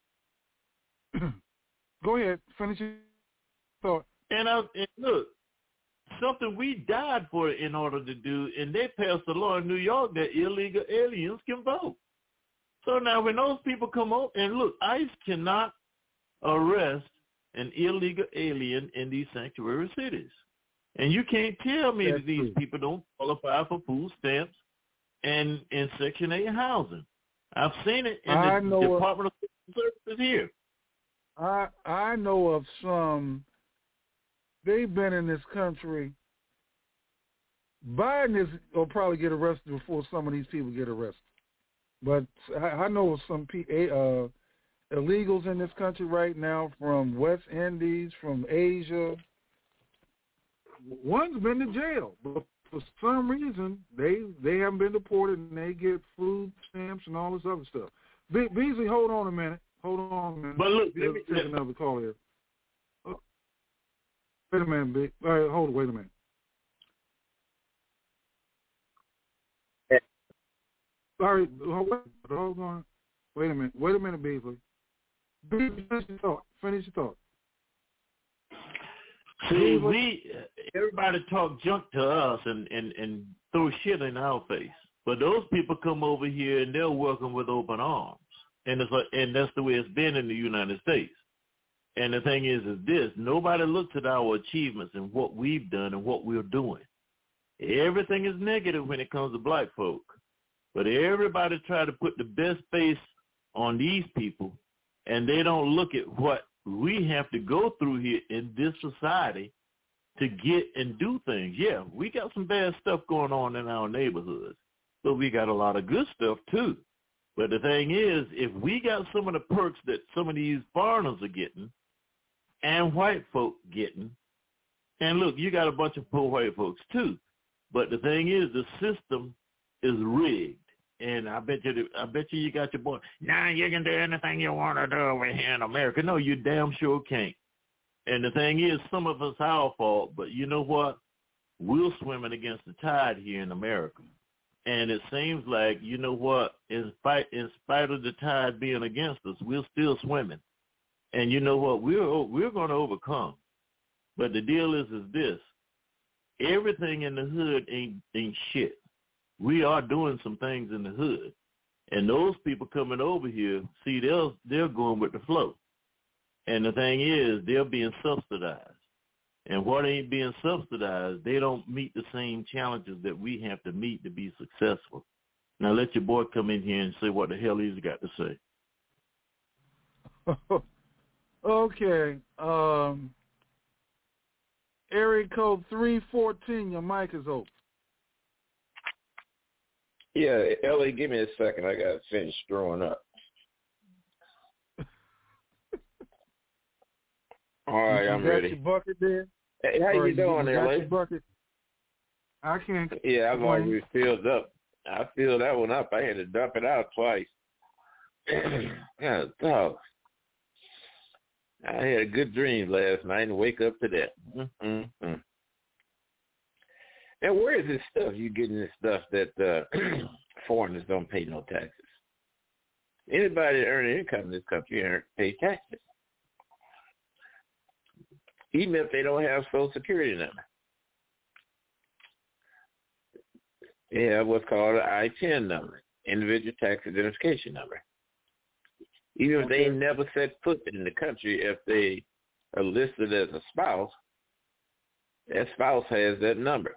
go ahead, finish your thought. And, I, and look, something we died for in order to do, and they passed a law in New York that illegal aliens can vote. So now when those people come over, and look, ICE cannot arrest an illegal alien in these sanctuary cities. And you can't tell me That's that these true. people don't qualify for food stamps and, and Section eight housing. I've seen it in I the Department of, of Services here. I I know of some, they've been in this country. Biden is will probably get arrested before some of these people get arrested. But I, I know of some uh, illegals in this country right now from West Indies, from Asia. One's been to jail, but for some reason they they haven't been deported and they get food stamps and all this other stuff. Be- Beasley, hold on a minute. Hold on a minute. But look, let me take another call here. Oh, wait a minute, Big. All right, hold on. Wait a minute. All right, hold on. Wait a minute. Wait a minute, Beasley. Beasley, finish your thought. Finish your thought. See, we everybody talk junk to us and, and, and throw shit in our face. But those people come over here and they're welcome with open arms. And it's like, and that's the way it's been in the United States. And the thing is, is this, nobody looks at our achievements and what we've done and what we're doing. Everything is negative when it comes to black folk. But everybody try to put the best face on these people, and they don't look at what we have to go through here in this society to get and do things. Yeah, we got some bad stuff going on in our neighborhoods, but we got a lot of good stuff too. But the thing is, if we got some of the perks that some of these foreigners are getting and white folk getting, and look, you got a bunch of poor white folks too, but the thing is, the system is rigged. And I bet you, I bet you, you got your boy. Now you can do anything you want to do over here in America. No, you damn sure can't. And the thing is, some of us our fault, but you know what? We're swimming against the tide here in America. And it seems like, you know what? In spite, in spite of the tide being against us, we're still swimming. And you know what? We're we're going to overcome. But the deal is, is this: everything in the hood ain't ain't shit. We are doing some things in the hood. And those people coming over here, see, they're, they're going with the flow. And the thing is, they're being subsidized. And what ain't being subsidized, they don't meet the same challenges that we have to meet to be successful. Now let your boy come in here and say what the hell he's got to say. Okay. Um, area code three fourteen, your mic is open. Yeah, Ellie, give me a second. I got to finish throwing up. All right, you I'm got ready. Your bucket there? Hey, how or you doing, you Ellie? Your bucket? I can't. Yeah, I've already filled up. I filled that one up. I had to dump it out twice. Yeah, dog. I had a good dream last night and wake up to that. Mm-hmm. Now, where is this stuff? You getting this stuff that uh, foreigners don't pay no taxes? Anybody that earn income in this country earn, pay taxes, even if they don't have Social Security number. They have what's called an I ten number, individual tax identification number. Even if they never set foot in the country, if they are listed as a spouse, that spouse has that number.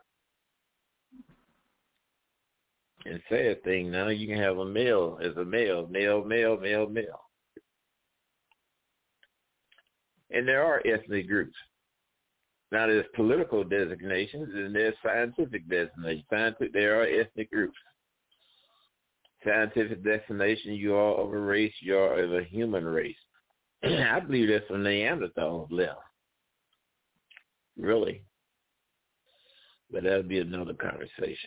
And sad thing now, you can have a male as a male, male, male, male, male. And there are ethnic groups. Now, there's political designations and there's scientific designations. Scientific, there are ethnic groups. Scientific designation, you are of a race, you are of a human race. I believe that's from Neanderthals left. Really. But that'll be another conversation.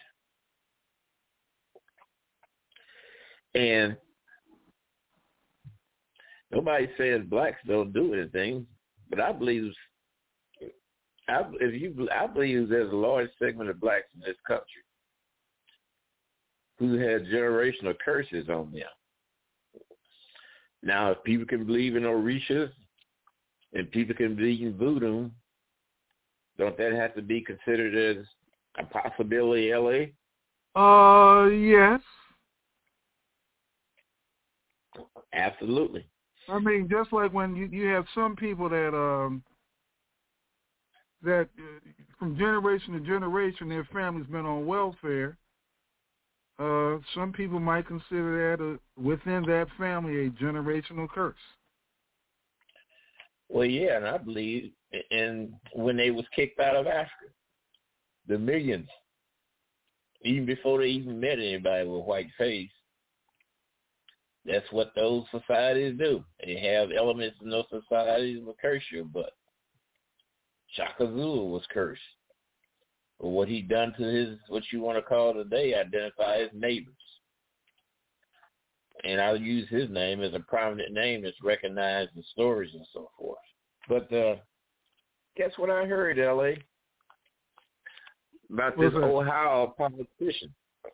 And nobody says blacks don't do anything, but I believe I, if you, I believe there's a large segment of blacks in this country who had generational curses on them. Now, if people can believe in Orishas and people can believe in voodoo, don't that have to be considered as a possibility, L A? Uh, yes. Absolutely. I mean, just like when you, you have some people that um that uh, from generation to generation their family's been on welfare. Uh, some people might consider that a, within that family a generational curse. Well, yeah, and I believe, and when they was kicked out of Africa, the millions, even before they even met anybody with white face, that's what those societies do. They have elements in those societies that curse you, but Shaka Zulu was cursed. Or what he done to his, what you want to call today, identify as neighbors. And I'll use his name as a prominent name that's recognized in stories and so forth. But uh, guess what I heard, L A? About this Ohio politician.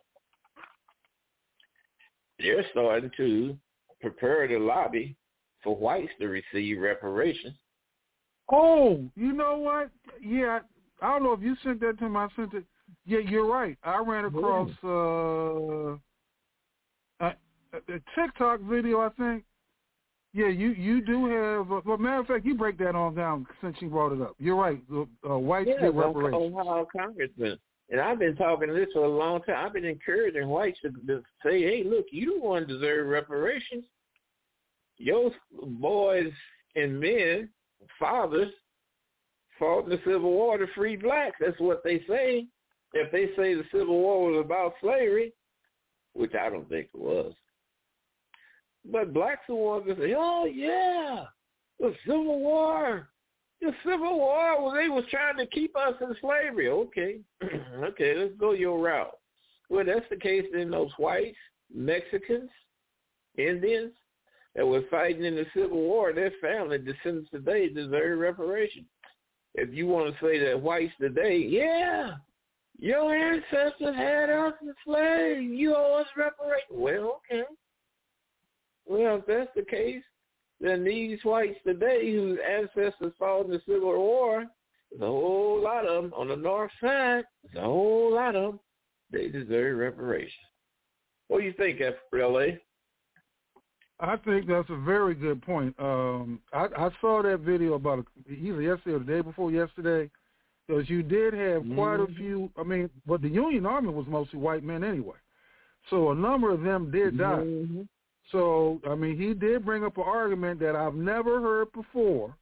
They're starting to prepare the lobby for whites to receive reparations. Oh, you know what? Yeah, I don't know if you sent that to me. I sent it. Yeah, you're right. I ran across uh, a, a TikTok video, I think. Yeah, you, you do have. Uh, well, matter of fact, you break that on down since you brought it up. You're right. The uh, whites yeah, get reparations. Ohio congressman. And I've been talking to this for a long time. I've been encouraging whites to, to say, hey, look, you don't want to deserve reparations. Your boys and men, fathers, fought in the Civil War to free blacks. That's what they say. If they say the Civil War was about slavery, which I don't think it was. But blacks are the ones that say, oh, yeah, the Civil War. The Civil War, well, they was trying to keep us in slavery. Okay, okay, let's go your route. Well, that's the case in those whites, Mexicans, Indians that were fighting in the Civil War. Their family, descendants today, deserve reparation. If you want to say that whites today, yeah, your ancestors had us enslaved. You owe us reparation. Well, okay. Well, if that's the case, then these whites today whose ancestors fought in the Civil War, there's a whole lot of them on the north side, there's a whole lot of them, they deserve reparations. What do you think, L A? I think that's a very good point. Um, I, I saw that video about a, either yesterday or the day before yesterday, because you did have quite mm-hmm. a few, I mean, but the Union Army was mostly white men anyway. So a number of them did die. Mm-hmm. So, I mean, he did bring up an argument that I've never heard before.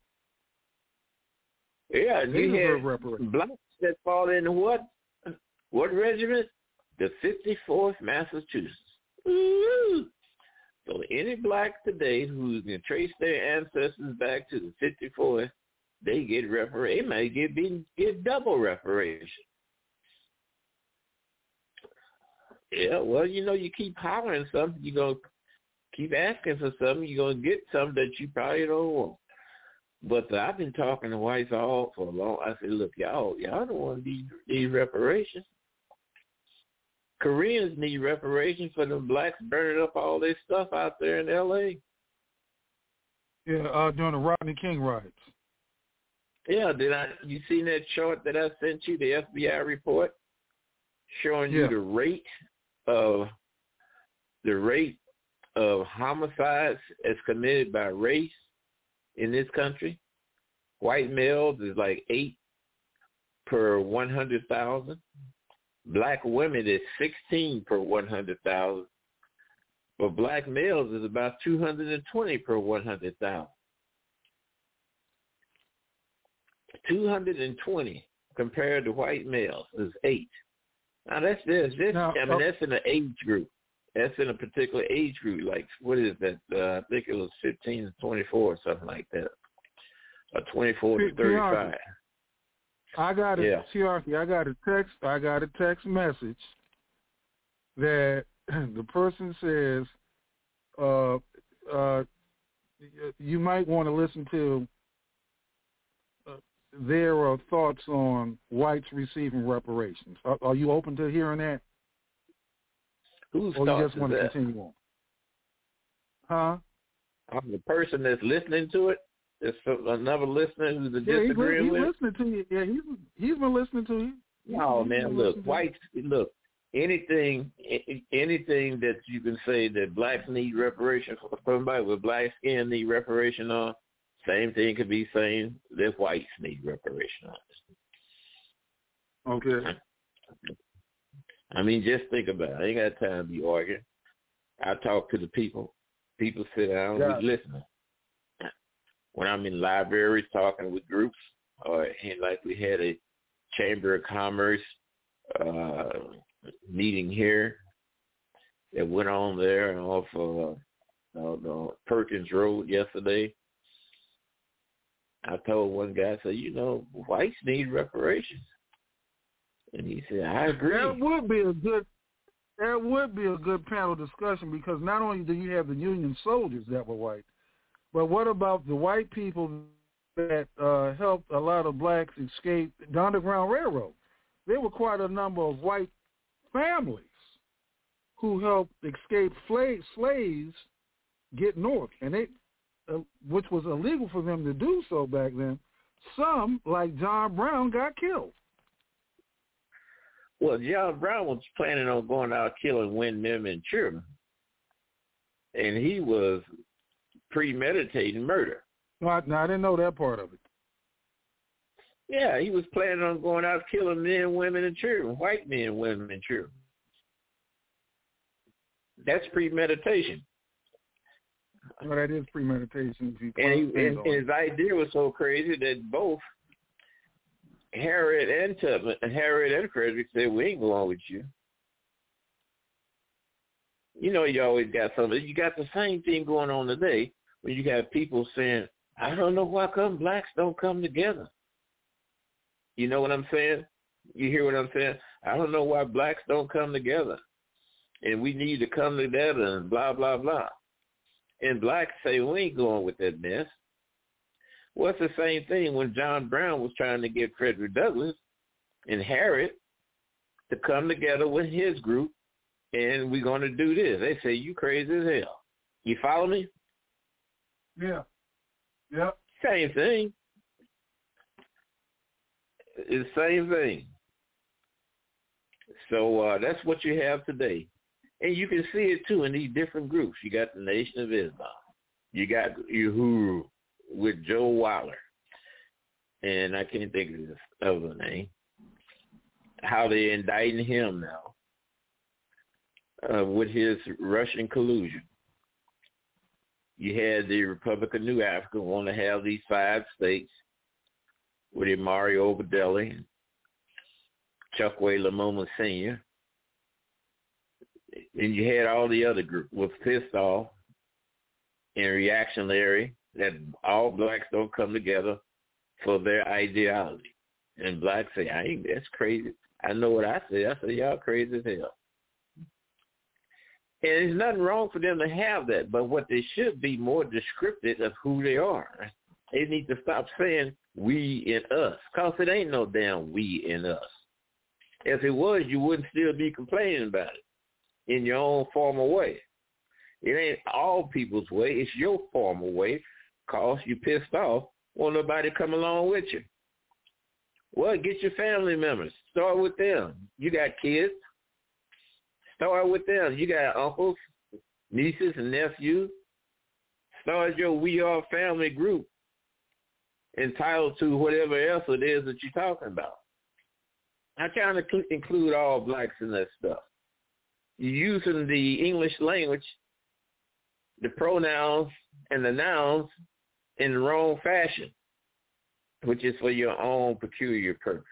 Yeah, you had blacks that fought in what? What regiment? The fifty-fourth Massachusetts. Ooh. So any black today who can trace their ancestors back to the fifty-fourth, they get reparation. They might get, get double reparation. Yeah, well, you know, you keep hollering something, you're going to keep asking for something, you're going to get something that you probably don't want. But uh, I've been talking to whites all for a long I said, look, y'all, y'all don't want these, these reparations. Koreans need reparations for them blacks burning up all their stuff out there in L A. Yeah, uh, during the Rodney King riots. Yeah, did I? You seen that chart that I sent you, the F B I report, showing yeah. you the rate of the rate of homicides as committed by race in this country? White males is like eight per one hundred thousand. Black women is sixteen per one hundred thousand. But black males is about two hundred twenty per one hundred thousand. two hundred twenty compared to white males is eight. Now that's this. This Now, I mean, uh, that's in an age group. That's in a particular age group. Like what is that? Uh, I think it was fifteen to twenty-four or something like that, or twenty-four to thirty-five. I got a Yeah. T R T, I got a text. I got a text message that the person says, uh, uh, you might want to listen to uh, their uh, thoughts on whites receiving reparations. Are, are you open to hearing that? Whose or you thoughts just is want to that? continue on? Huh? I'm the person that's listening to it. There's some, another listener who's Yeah, he's, disagreeing he's with. listening to you. Yeah, he's he's been listening to you. No, He's man, been look, listening to you. whites, look, anything a- anything that you can say that blacks need reparation for, somebody with black skin need reparation on, same thing could be saying that whites need reparation on. Okay. I mean, just think about it. I ain't got time to be arguing. I talk to the people. People sit down Yeah. and we listen. When I'm in libraries talking with groups, or like we had a Chamber of Commerce uh, meeting here that went on there off uh, uh, uh, Perkins Road yesterday. I told one guy, I said, you know, whites need reparations. And he said, I agree. That would be a good that would be a good panel discussion, because not only do you have the Union soldiers that were white, but what about the white people that uh, helped a lot of blacks escape the Underground Railroad? There were quite a number of white families who helped escape slaves, slaves get north, and they, uh, which was illegal for them to do so back then. Some, like John Brown, got killed. Well, John Brown was planning on going out killing Wyndham and Sherman, and he was premeditating murder. No, I, no, I didn't know that part of it. Yeah, he was planning on going out killing men, women, and children, white men, women, and children. That's premeditation. Well, that is premeditation. If you And, he, plan and, on and it. his idea was so crazy that both Harriet and Tubman, Harriet and Frederick said, we ain't going with you. You know, you always got something. You got the same thing going on today when you got people saying, I don't know why come blacks don't come together. You know what I'm saying? You hear what I'm saying? I don't know why blacks don't come together. And we need to come together and blah, blah, blah. And blacks say, we ain't going with that mess. Well, it's the same thing when John Brown was trying to get Frederick Douglass and Harriet to come together with his group, and we're going to do this. They say, you crazy as hell. You follow me? Yeah. Yep. Same thing. It's the same thing. So uh, that's what you have today. And you can see it, too, in these different groups. You got the Nation of Islam. You got Uhuru with Joe Waller. And I can't think of his other name. How they're indicting him now uh, with his Russian collusion. You had the Republic of New Africa want to have these five states with Mario Obadelli, Chokwe Lumumba Senior And you had all the other groups was pissed off and reactionary that all blacks don't come together for their ideology. And blacks say, I ain't, that's crazy. I know what I say. I say, y'all crazy as hell. And there's nothing wrong for them to have that, but what they should be more descriptive of who they are. They need to stop saying we and us, because it ain't no damn we and us. If it was, you wouldn't still be complaining about it in your own formal way. It ain't all people's way. It's your formal way, because you pissed off. Won't nobody come along with you. Well, get your family members. Start with them. You got kids. Start with them. You got uncles, nieces, and nephews. Start your We Are Family group entitled to whatever else it is that you're talking about. I'm trying to include all blacks in that stuff. You're using the English language, the pronouns and the nouns in the wrong fashion. which is for your own peculiar purpose.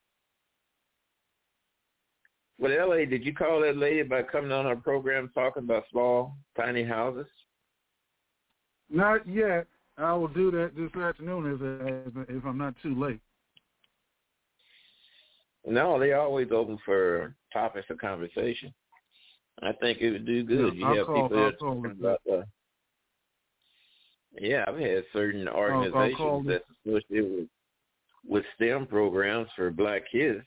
But L A, did you call that lady about coming on our program talking about small, tiny houses? Not yet. I will do that this afternoon if, if I'm not too late. No, they're always open for topics of conversation. I think it would do good. Yeah, you I'll have call, people I'll that call talking about uh, yeah, I've had certain organizations I'll, I'll that's associated with, with STEM programs for black kids.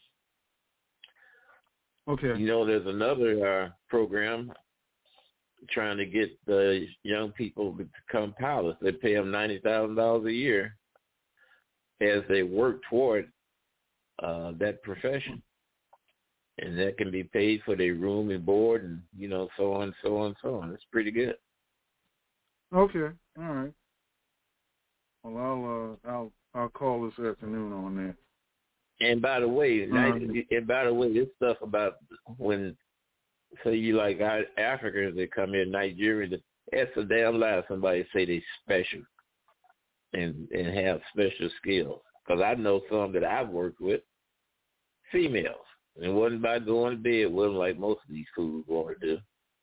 Okay. You know, there's another uh, program trying to get the young people to become pilots. They pay them ninety thousand dollars a year as they work toward uh, that profession. And that can be paid for their room and board and, you know, so on, so on, so on. It's pretty good. Okay. All right. Well, I'll uh, I'll I'll call this afternoon on that. And by the way, Um, and by the way, this stuff about when, say you like Africans that come in, Nigeria, that's a damn lie. Somebody say they special and and have special skills. Because I know some that I've worked with, females. And it wasn't about going to bed. It wasn't like most of these fools want to do.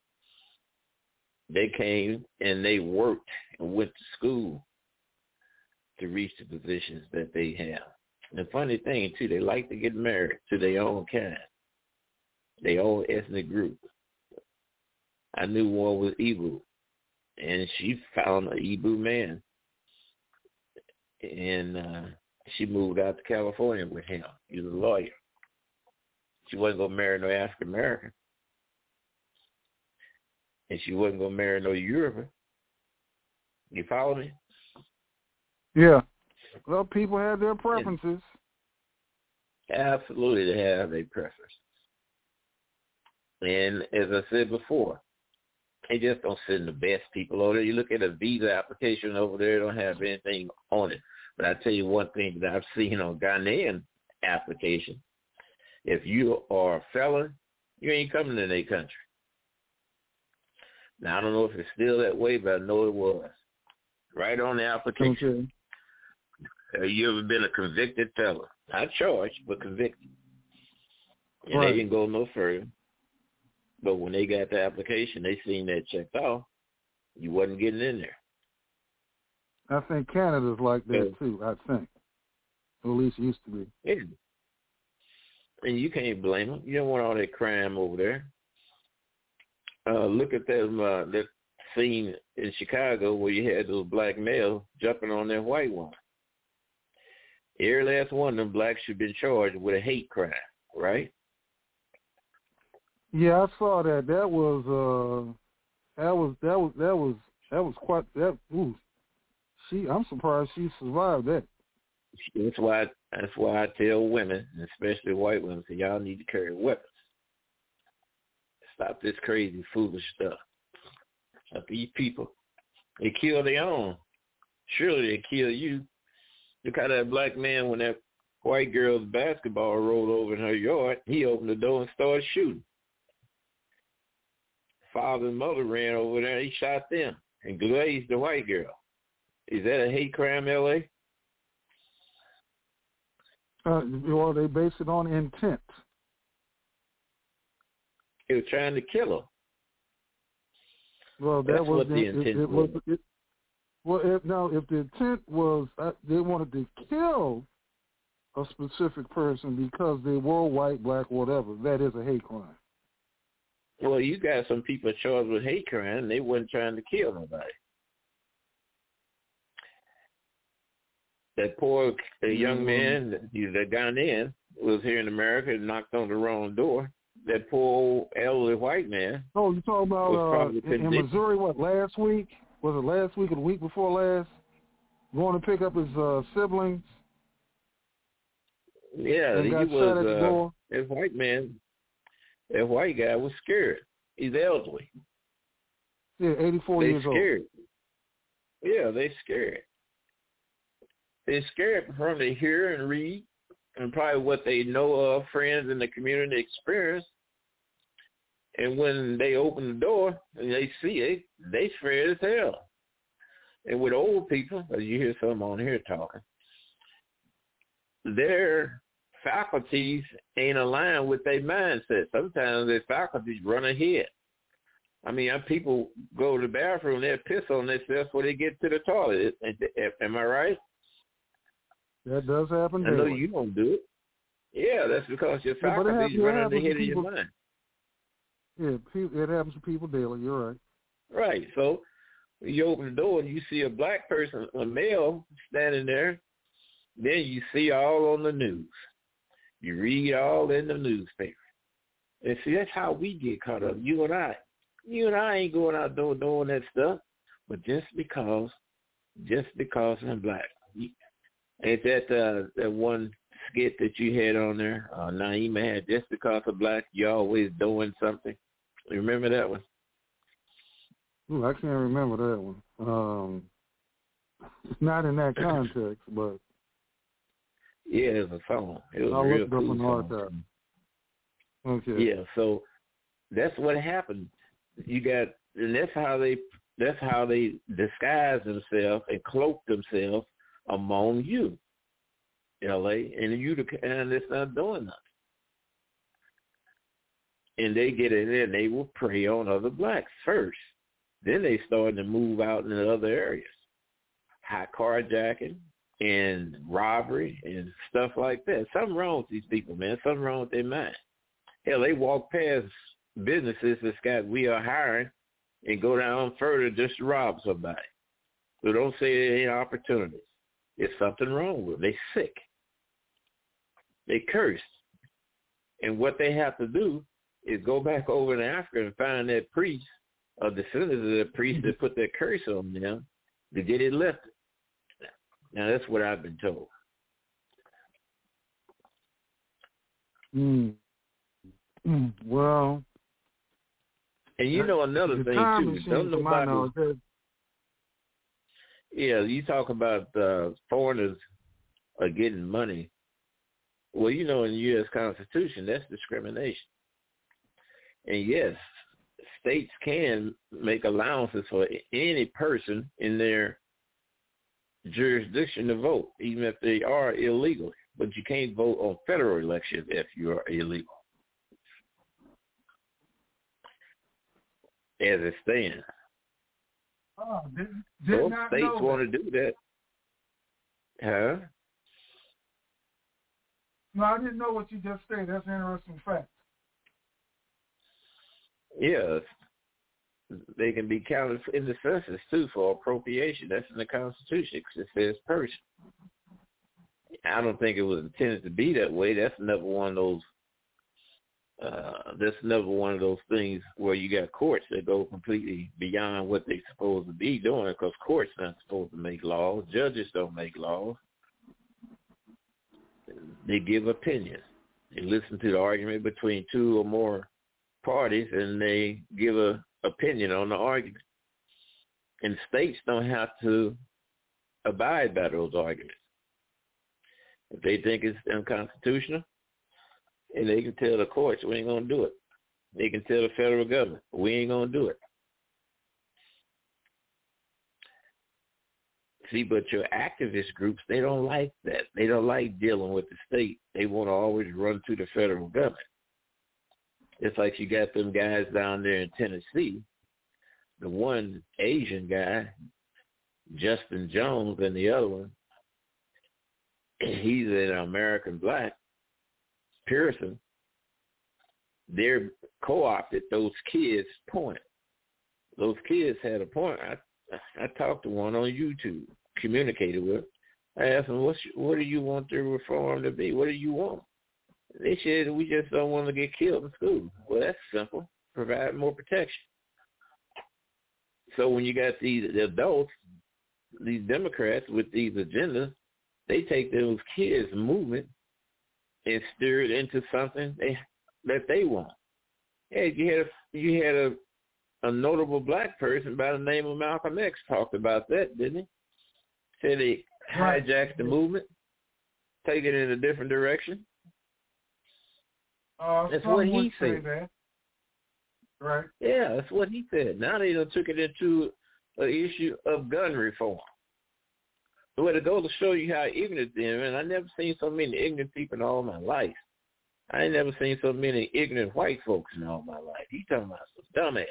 They came and they worked and went to school to reach the positions that they have. And the funny thing, too, they like to get married to their own kind, their own ethnic group. I knew one was Igbo, and she found an Igbo man, and uh, she moved out to California with him. He was a lawyer. She wasn't going to marry no African-American, and she wasn't going to marry no European. You follow me? Yeah. Well, people have their preferences. Absolutely, they have their preferences. And as I said before, they just don't send the best people over there. You look at a visa application over there, it don't have anything on it. But I tell you one thing that I've seen on Ghanaian application. If you are a felon, you ain't coming to their country. Now, I don't know if it's still that way, but I know it was. Right on the application. Okay. Have you ever been a convicted felon? Not charged, but convicted. And right. They didn't go no further. But when they got the application, they seen that checked off. You wasn't getting in there. I think Canada's like that, yeah. too, I think. Or at least it used to be. Yeah. And you can't blame them. You don't want all that crime over there. Uh, look at them, uh, that scene in Chicago where you had those black males jumping on that white woman. Every last one of them blacks should have been charged with a hate crime, right? Yeah, I saw that. That was uh, that was that was that was that was quite that. Ooh, she. I'm surprised she survived that. That's why. That's why I tell women, especially white women, that y'all need to carry weapons. Stop this crazy, foolish stuff. Stop these people. They kill their own. Surely they kill you. Look how that black man, when that white girl's basketball rolled over in her yard, he opened the door and started shooting. Father and mother ran over there. He shot them and glazed the white girl. Is that a hate crime, L A? Uh, well, they base it on intent. He was trying to kill her. Well, that That's was what the it, intent it, it was. was it, well, if, now, if the intent was uh, they wanted to kill a specific person because they were white, black, whatever, that is a hate crime. Well, you got some people charged with hate crime, and they weren't trying to kill nobody. That poor uh, young man, that Ghanaian, was here in America and knocked on the wrong door. That poor old elderly white man. Oh, you talking about uh, in, in Missouri? What, last week? Was it last week or the week before last? Going to pick up his uh, siblings. Yeah, he was. Uh, that white man. That white guy was scared. He's elderly. Yeah, eighty-four they years scared. old. Yeah, they scared. They're scared from to hear and read, and probably what they know of, friends in the community experience. And when they open the door and they see it, they scared as hell. And with old people, as you hear some on here talking, their faculties ain't aligned with their mindset. Sometimes their faculties run ahead. I mean, people go to the bathroom, they piss on themselves before they get to the toilet. Am I right? That does happen. I know daily. you don't do it. Yeah, that's because your Yeah, but it faculties happens- it running happens ahead to of your people- mind. Yeah, pe- it happens to people daily. You're right. Right. So you open the door and you see a black person, a male, standing there. Then you see all on the news. You read all in the newspaper. And see, that's how we get caught up. You and I. You and I ain't going out there doing that stuff. But just because, just because I'm black. Ain't that uh, that one skit that you had on there? Uh, Naima had, just because I'm black, you're always doing something. You remember that one? Ooh, I can't remember that one. Um, not in that context, but Yeah, it was a song. It was I'll a real look it up cool in the song. archive. Okay. Yeah, so that's what happened. You got, and that's how they, that's how they disguise themselves and cloak themselves among you, L A, and you the kind that's not doing nothing. And they get in there and they will prey on other blacks first. Then they start to move out into other areas. High carjacking and robbery and stuff like that. Something wrong with these people, man. Something wrong with their mind. Hell, they walk past businesses that's got we are hiring and go down further just to rob somebody. So don't say there ain't opportunities. There's something wrong with them. They sick. They cursed. And what they have to do is go back over to Africa and find that priest or descendants of the priest that put that curse on them to get it lifted. Now, that's what I've been told. Mm. Mm. Well, and you know another the thing, time too. machine, Don't to my knowledge, nobody... that- Yeah, you talk about uh, foreigners are getting money. Well, you know, in the U S Constitution, that's discrimination. And yes, states can make allowances for any person in their jurisdiction to vote, even if they are illegal. But you can't vote on federal elections if you are illegal, as it stands. Oh, did, did Most not states know want that. to do that. Huh? No, I didn't know what you just said. That's an interesting fact. Yes. They can be counted in the census, too, for appropriation. That's in the Constitution. It says person. I don't think it was intended to be that way. That's another one of those Uh, that's another one of those things where you got courts that go completely beyond what they're supposed to be doing, because courts not supposed to make laws. Judges don't make laws. They give opinions. They listen to the argument between two or more parties, and they give a opinion on the argument. And states don't have to abide by those arguments. If they think it's unconstitutional, and they can tell the courts, we ain't going to do it. They can tell the federal government, we ain't going to do it. See, but your activist groups, they don't like that. They don't like dealing with the state. They want to always run to the federal government. It's like you got them guys down there in Tennessee, the one Asian guy, Justin Jones, and the other one, he's an American black, Pearson. They're co-opted those kids' point. Those kids had a point. I I talked to one on YouTube, communicated with. I asked them, What's, what do you want the reform to be? What do you want? They said, we just don't want to get killed in school. Well, that's simple. Provide more protection. So when you got these adults, these Democrats with these agendas, they take those kids' movement and steer it into something they, that they want. Hey, you had a, you had a, a notable black person by the name of Malcolm X talked about that, didn't he? Said he hijacked the movement, take it in a different direction. Uh, that's what he said. That. Right. Yeah, that's what he said. Now they done took it into an issue of gun reform. Well, to go to show you how ignorant they are, and I never seen so many ignorant people in all my life. I ain't never seen so many ignorant white folks in all my life. You talking about some dumbasses.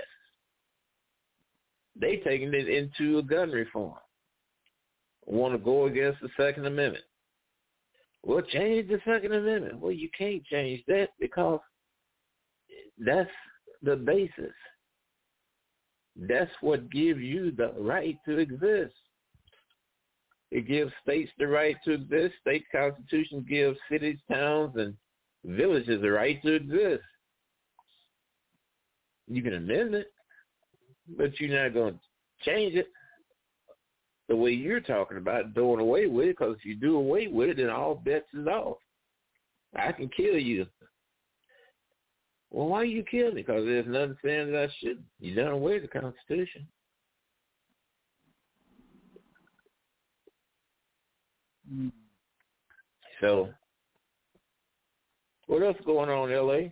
They taking it into a gun reform. Want to go against the Second Amendment. Well, change the Second Amendment. Well, you can't change that because that's the basis. That's what gives you the right to exist. It gives states the right to exist. State constitution gives cities, towns, and villages the right to exist. You can amend it, but you're not going to change it the way you're talking about doing away with it, because if you do away with it, then all bets is off. I can kill you. Well, why you kill me? Because there's nothing saying that I shouldn't. You done away with the Constitution. Mm. So, what else going on in L A?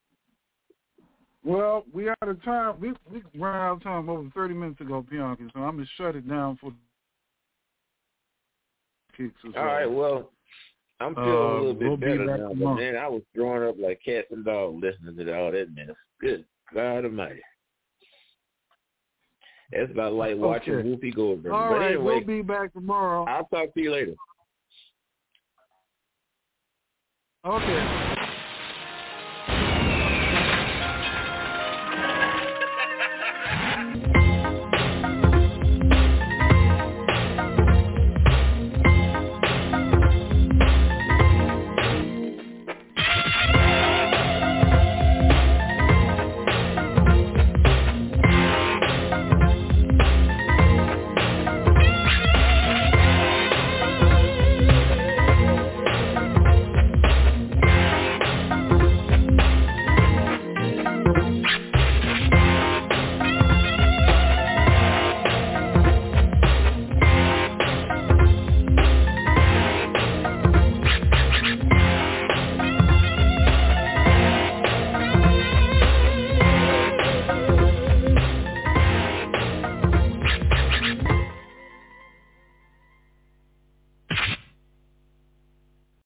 Well, we out of time. We we ran out of time over thirty minutes ago, Bianca. So I'm gonna shut it down for kicks. As All well. right. Well, I'm feeling Uh, a little bit we'll be better back now, but tomorrow. man, I was throwing up like cats and dogs listening to all that mess. Good God Almighty. It's about like watching Okay. Whoopi Goldberg. All but right, anyway, we'll be back tomorrow. I'll talk to you later. Okay.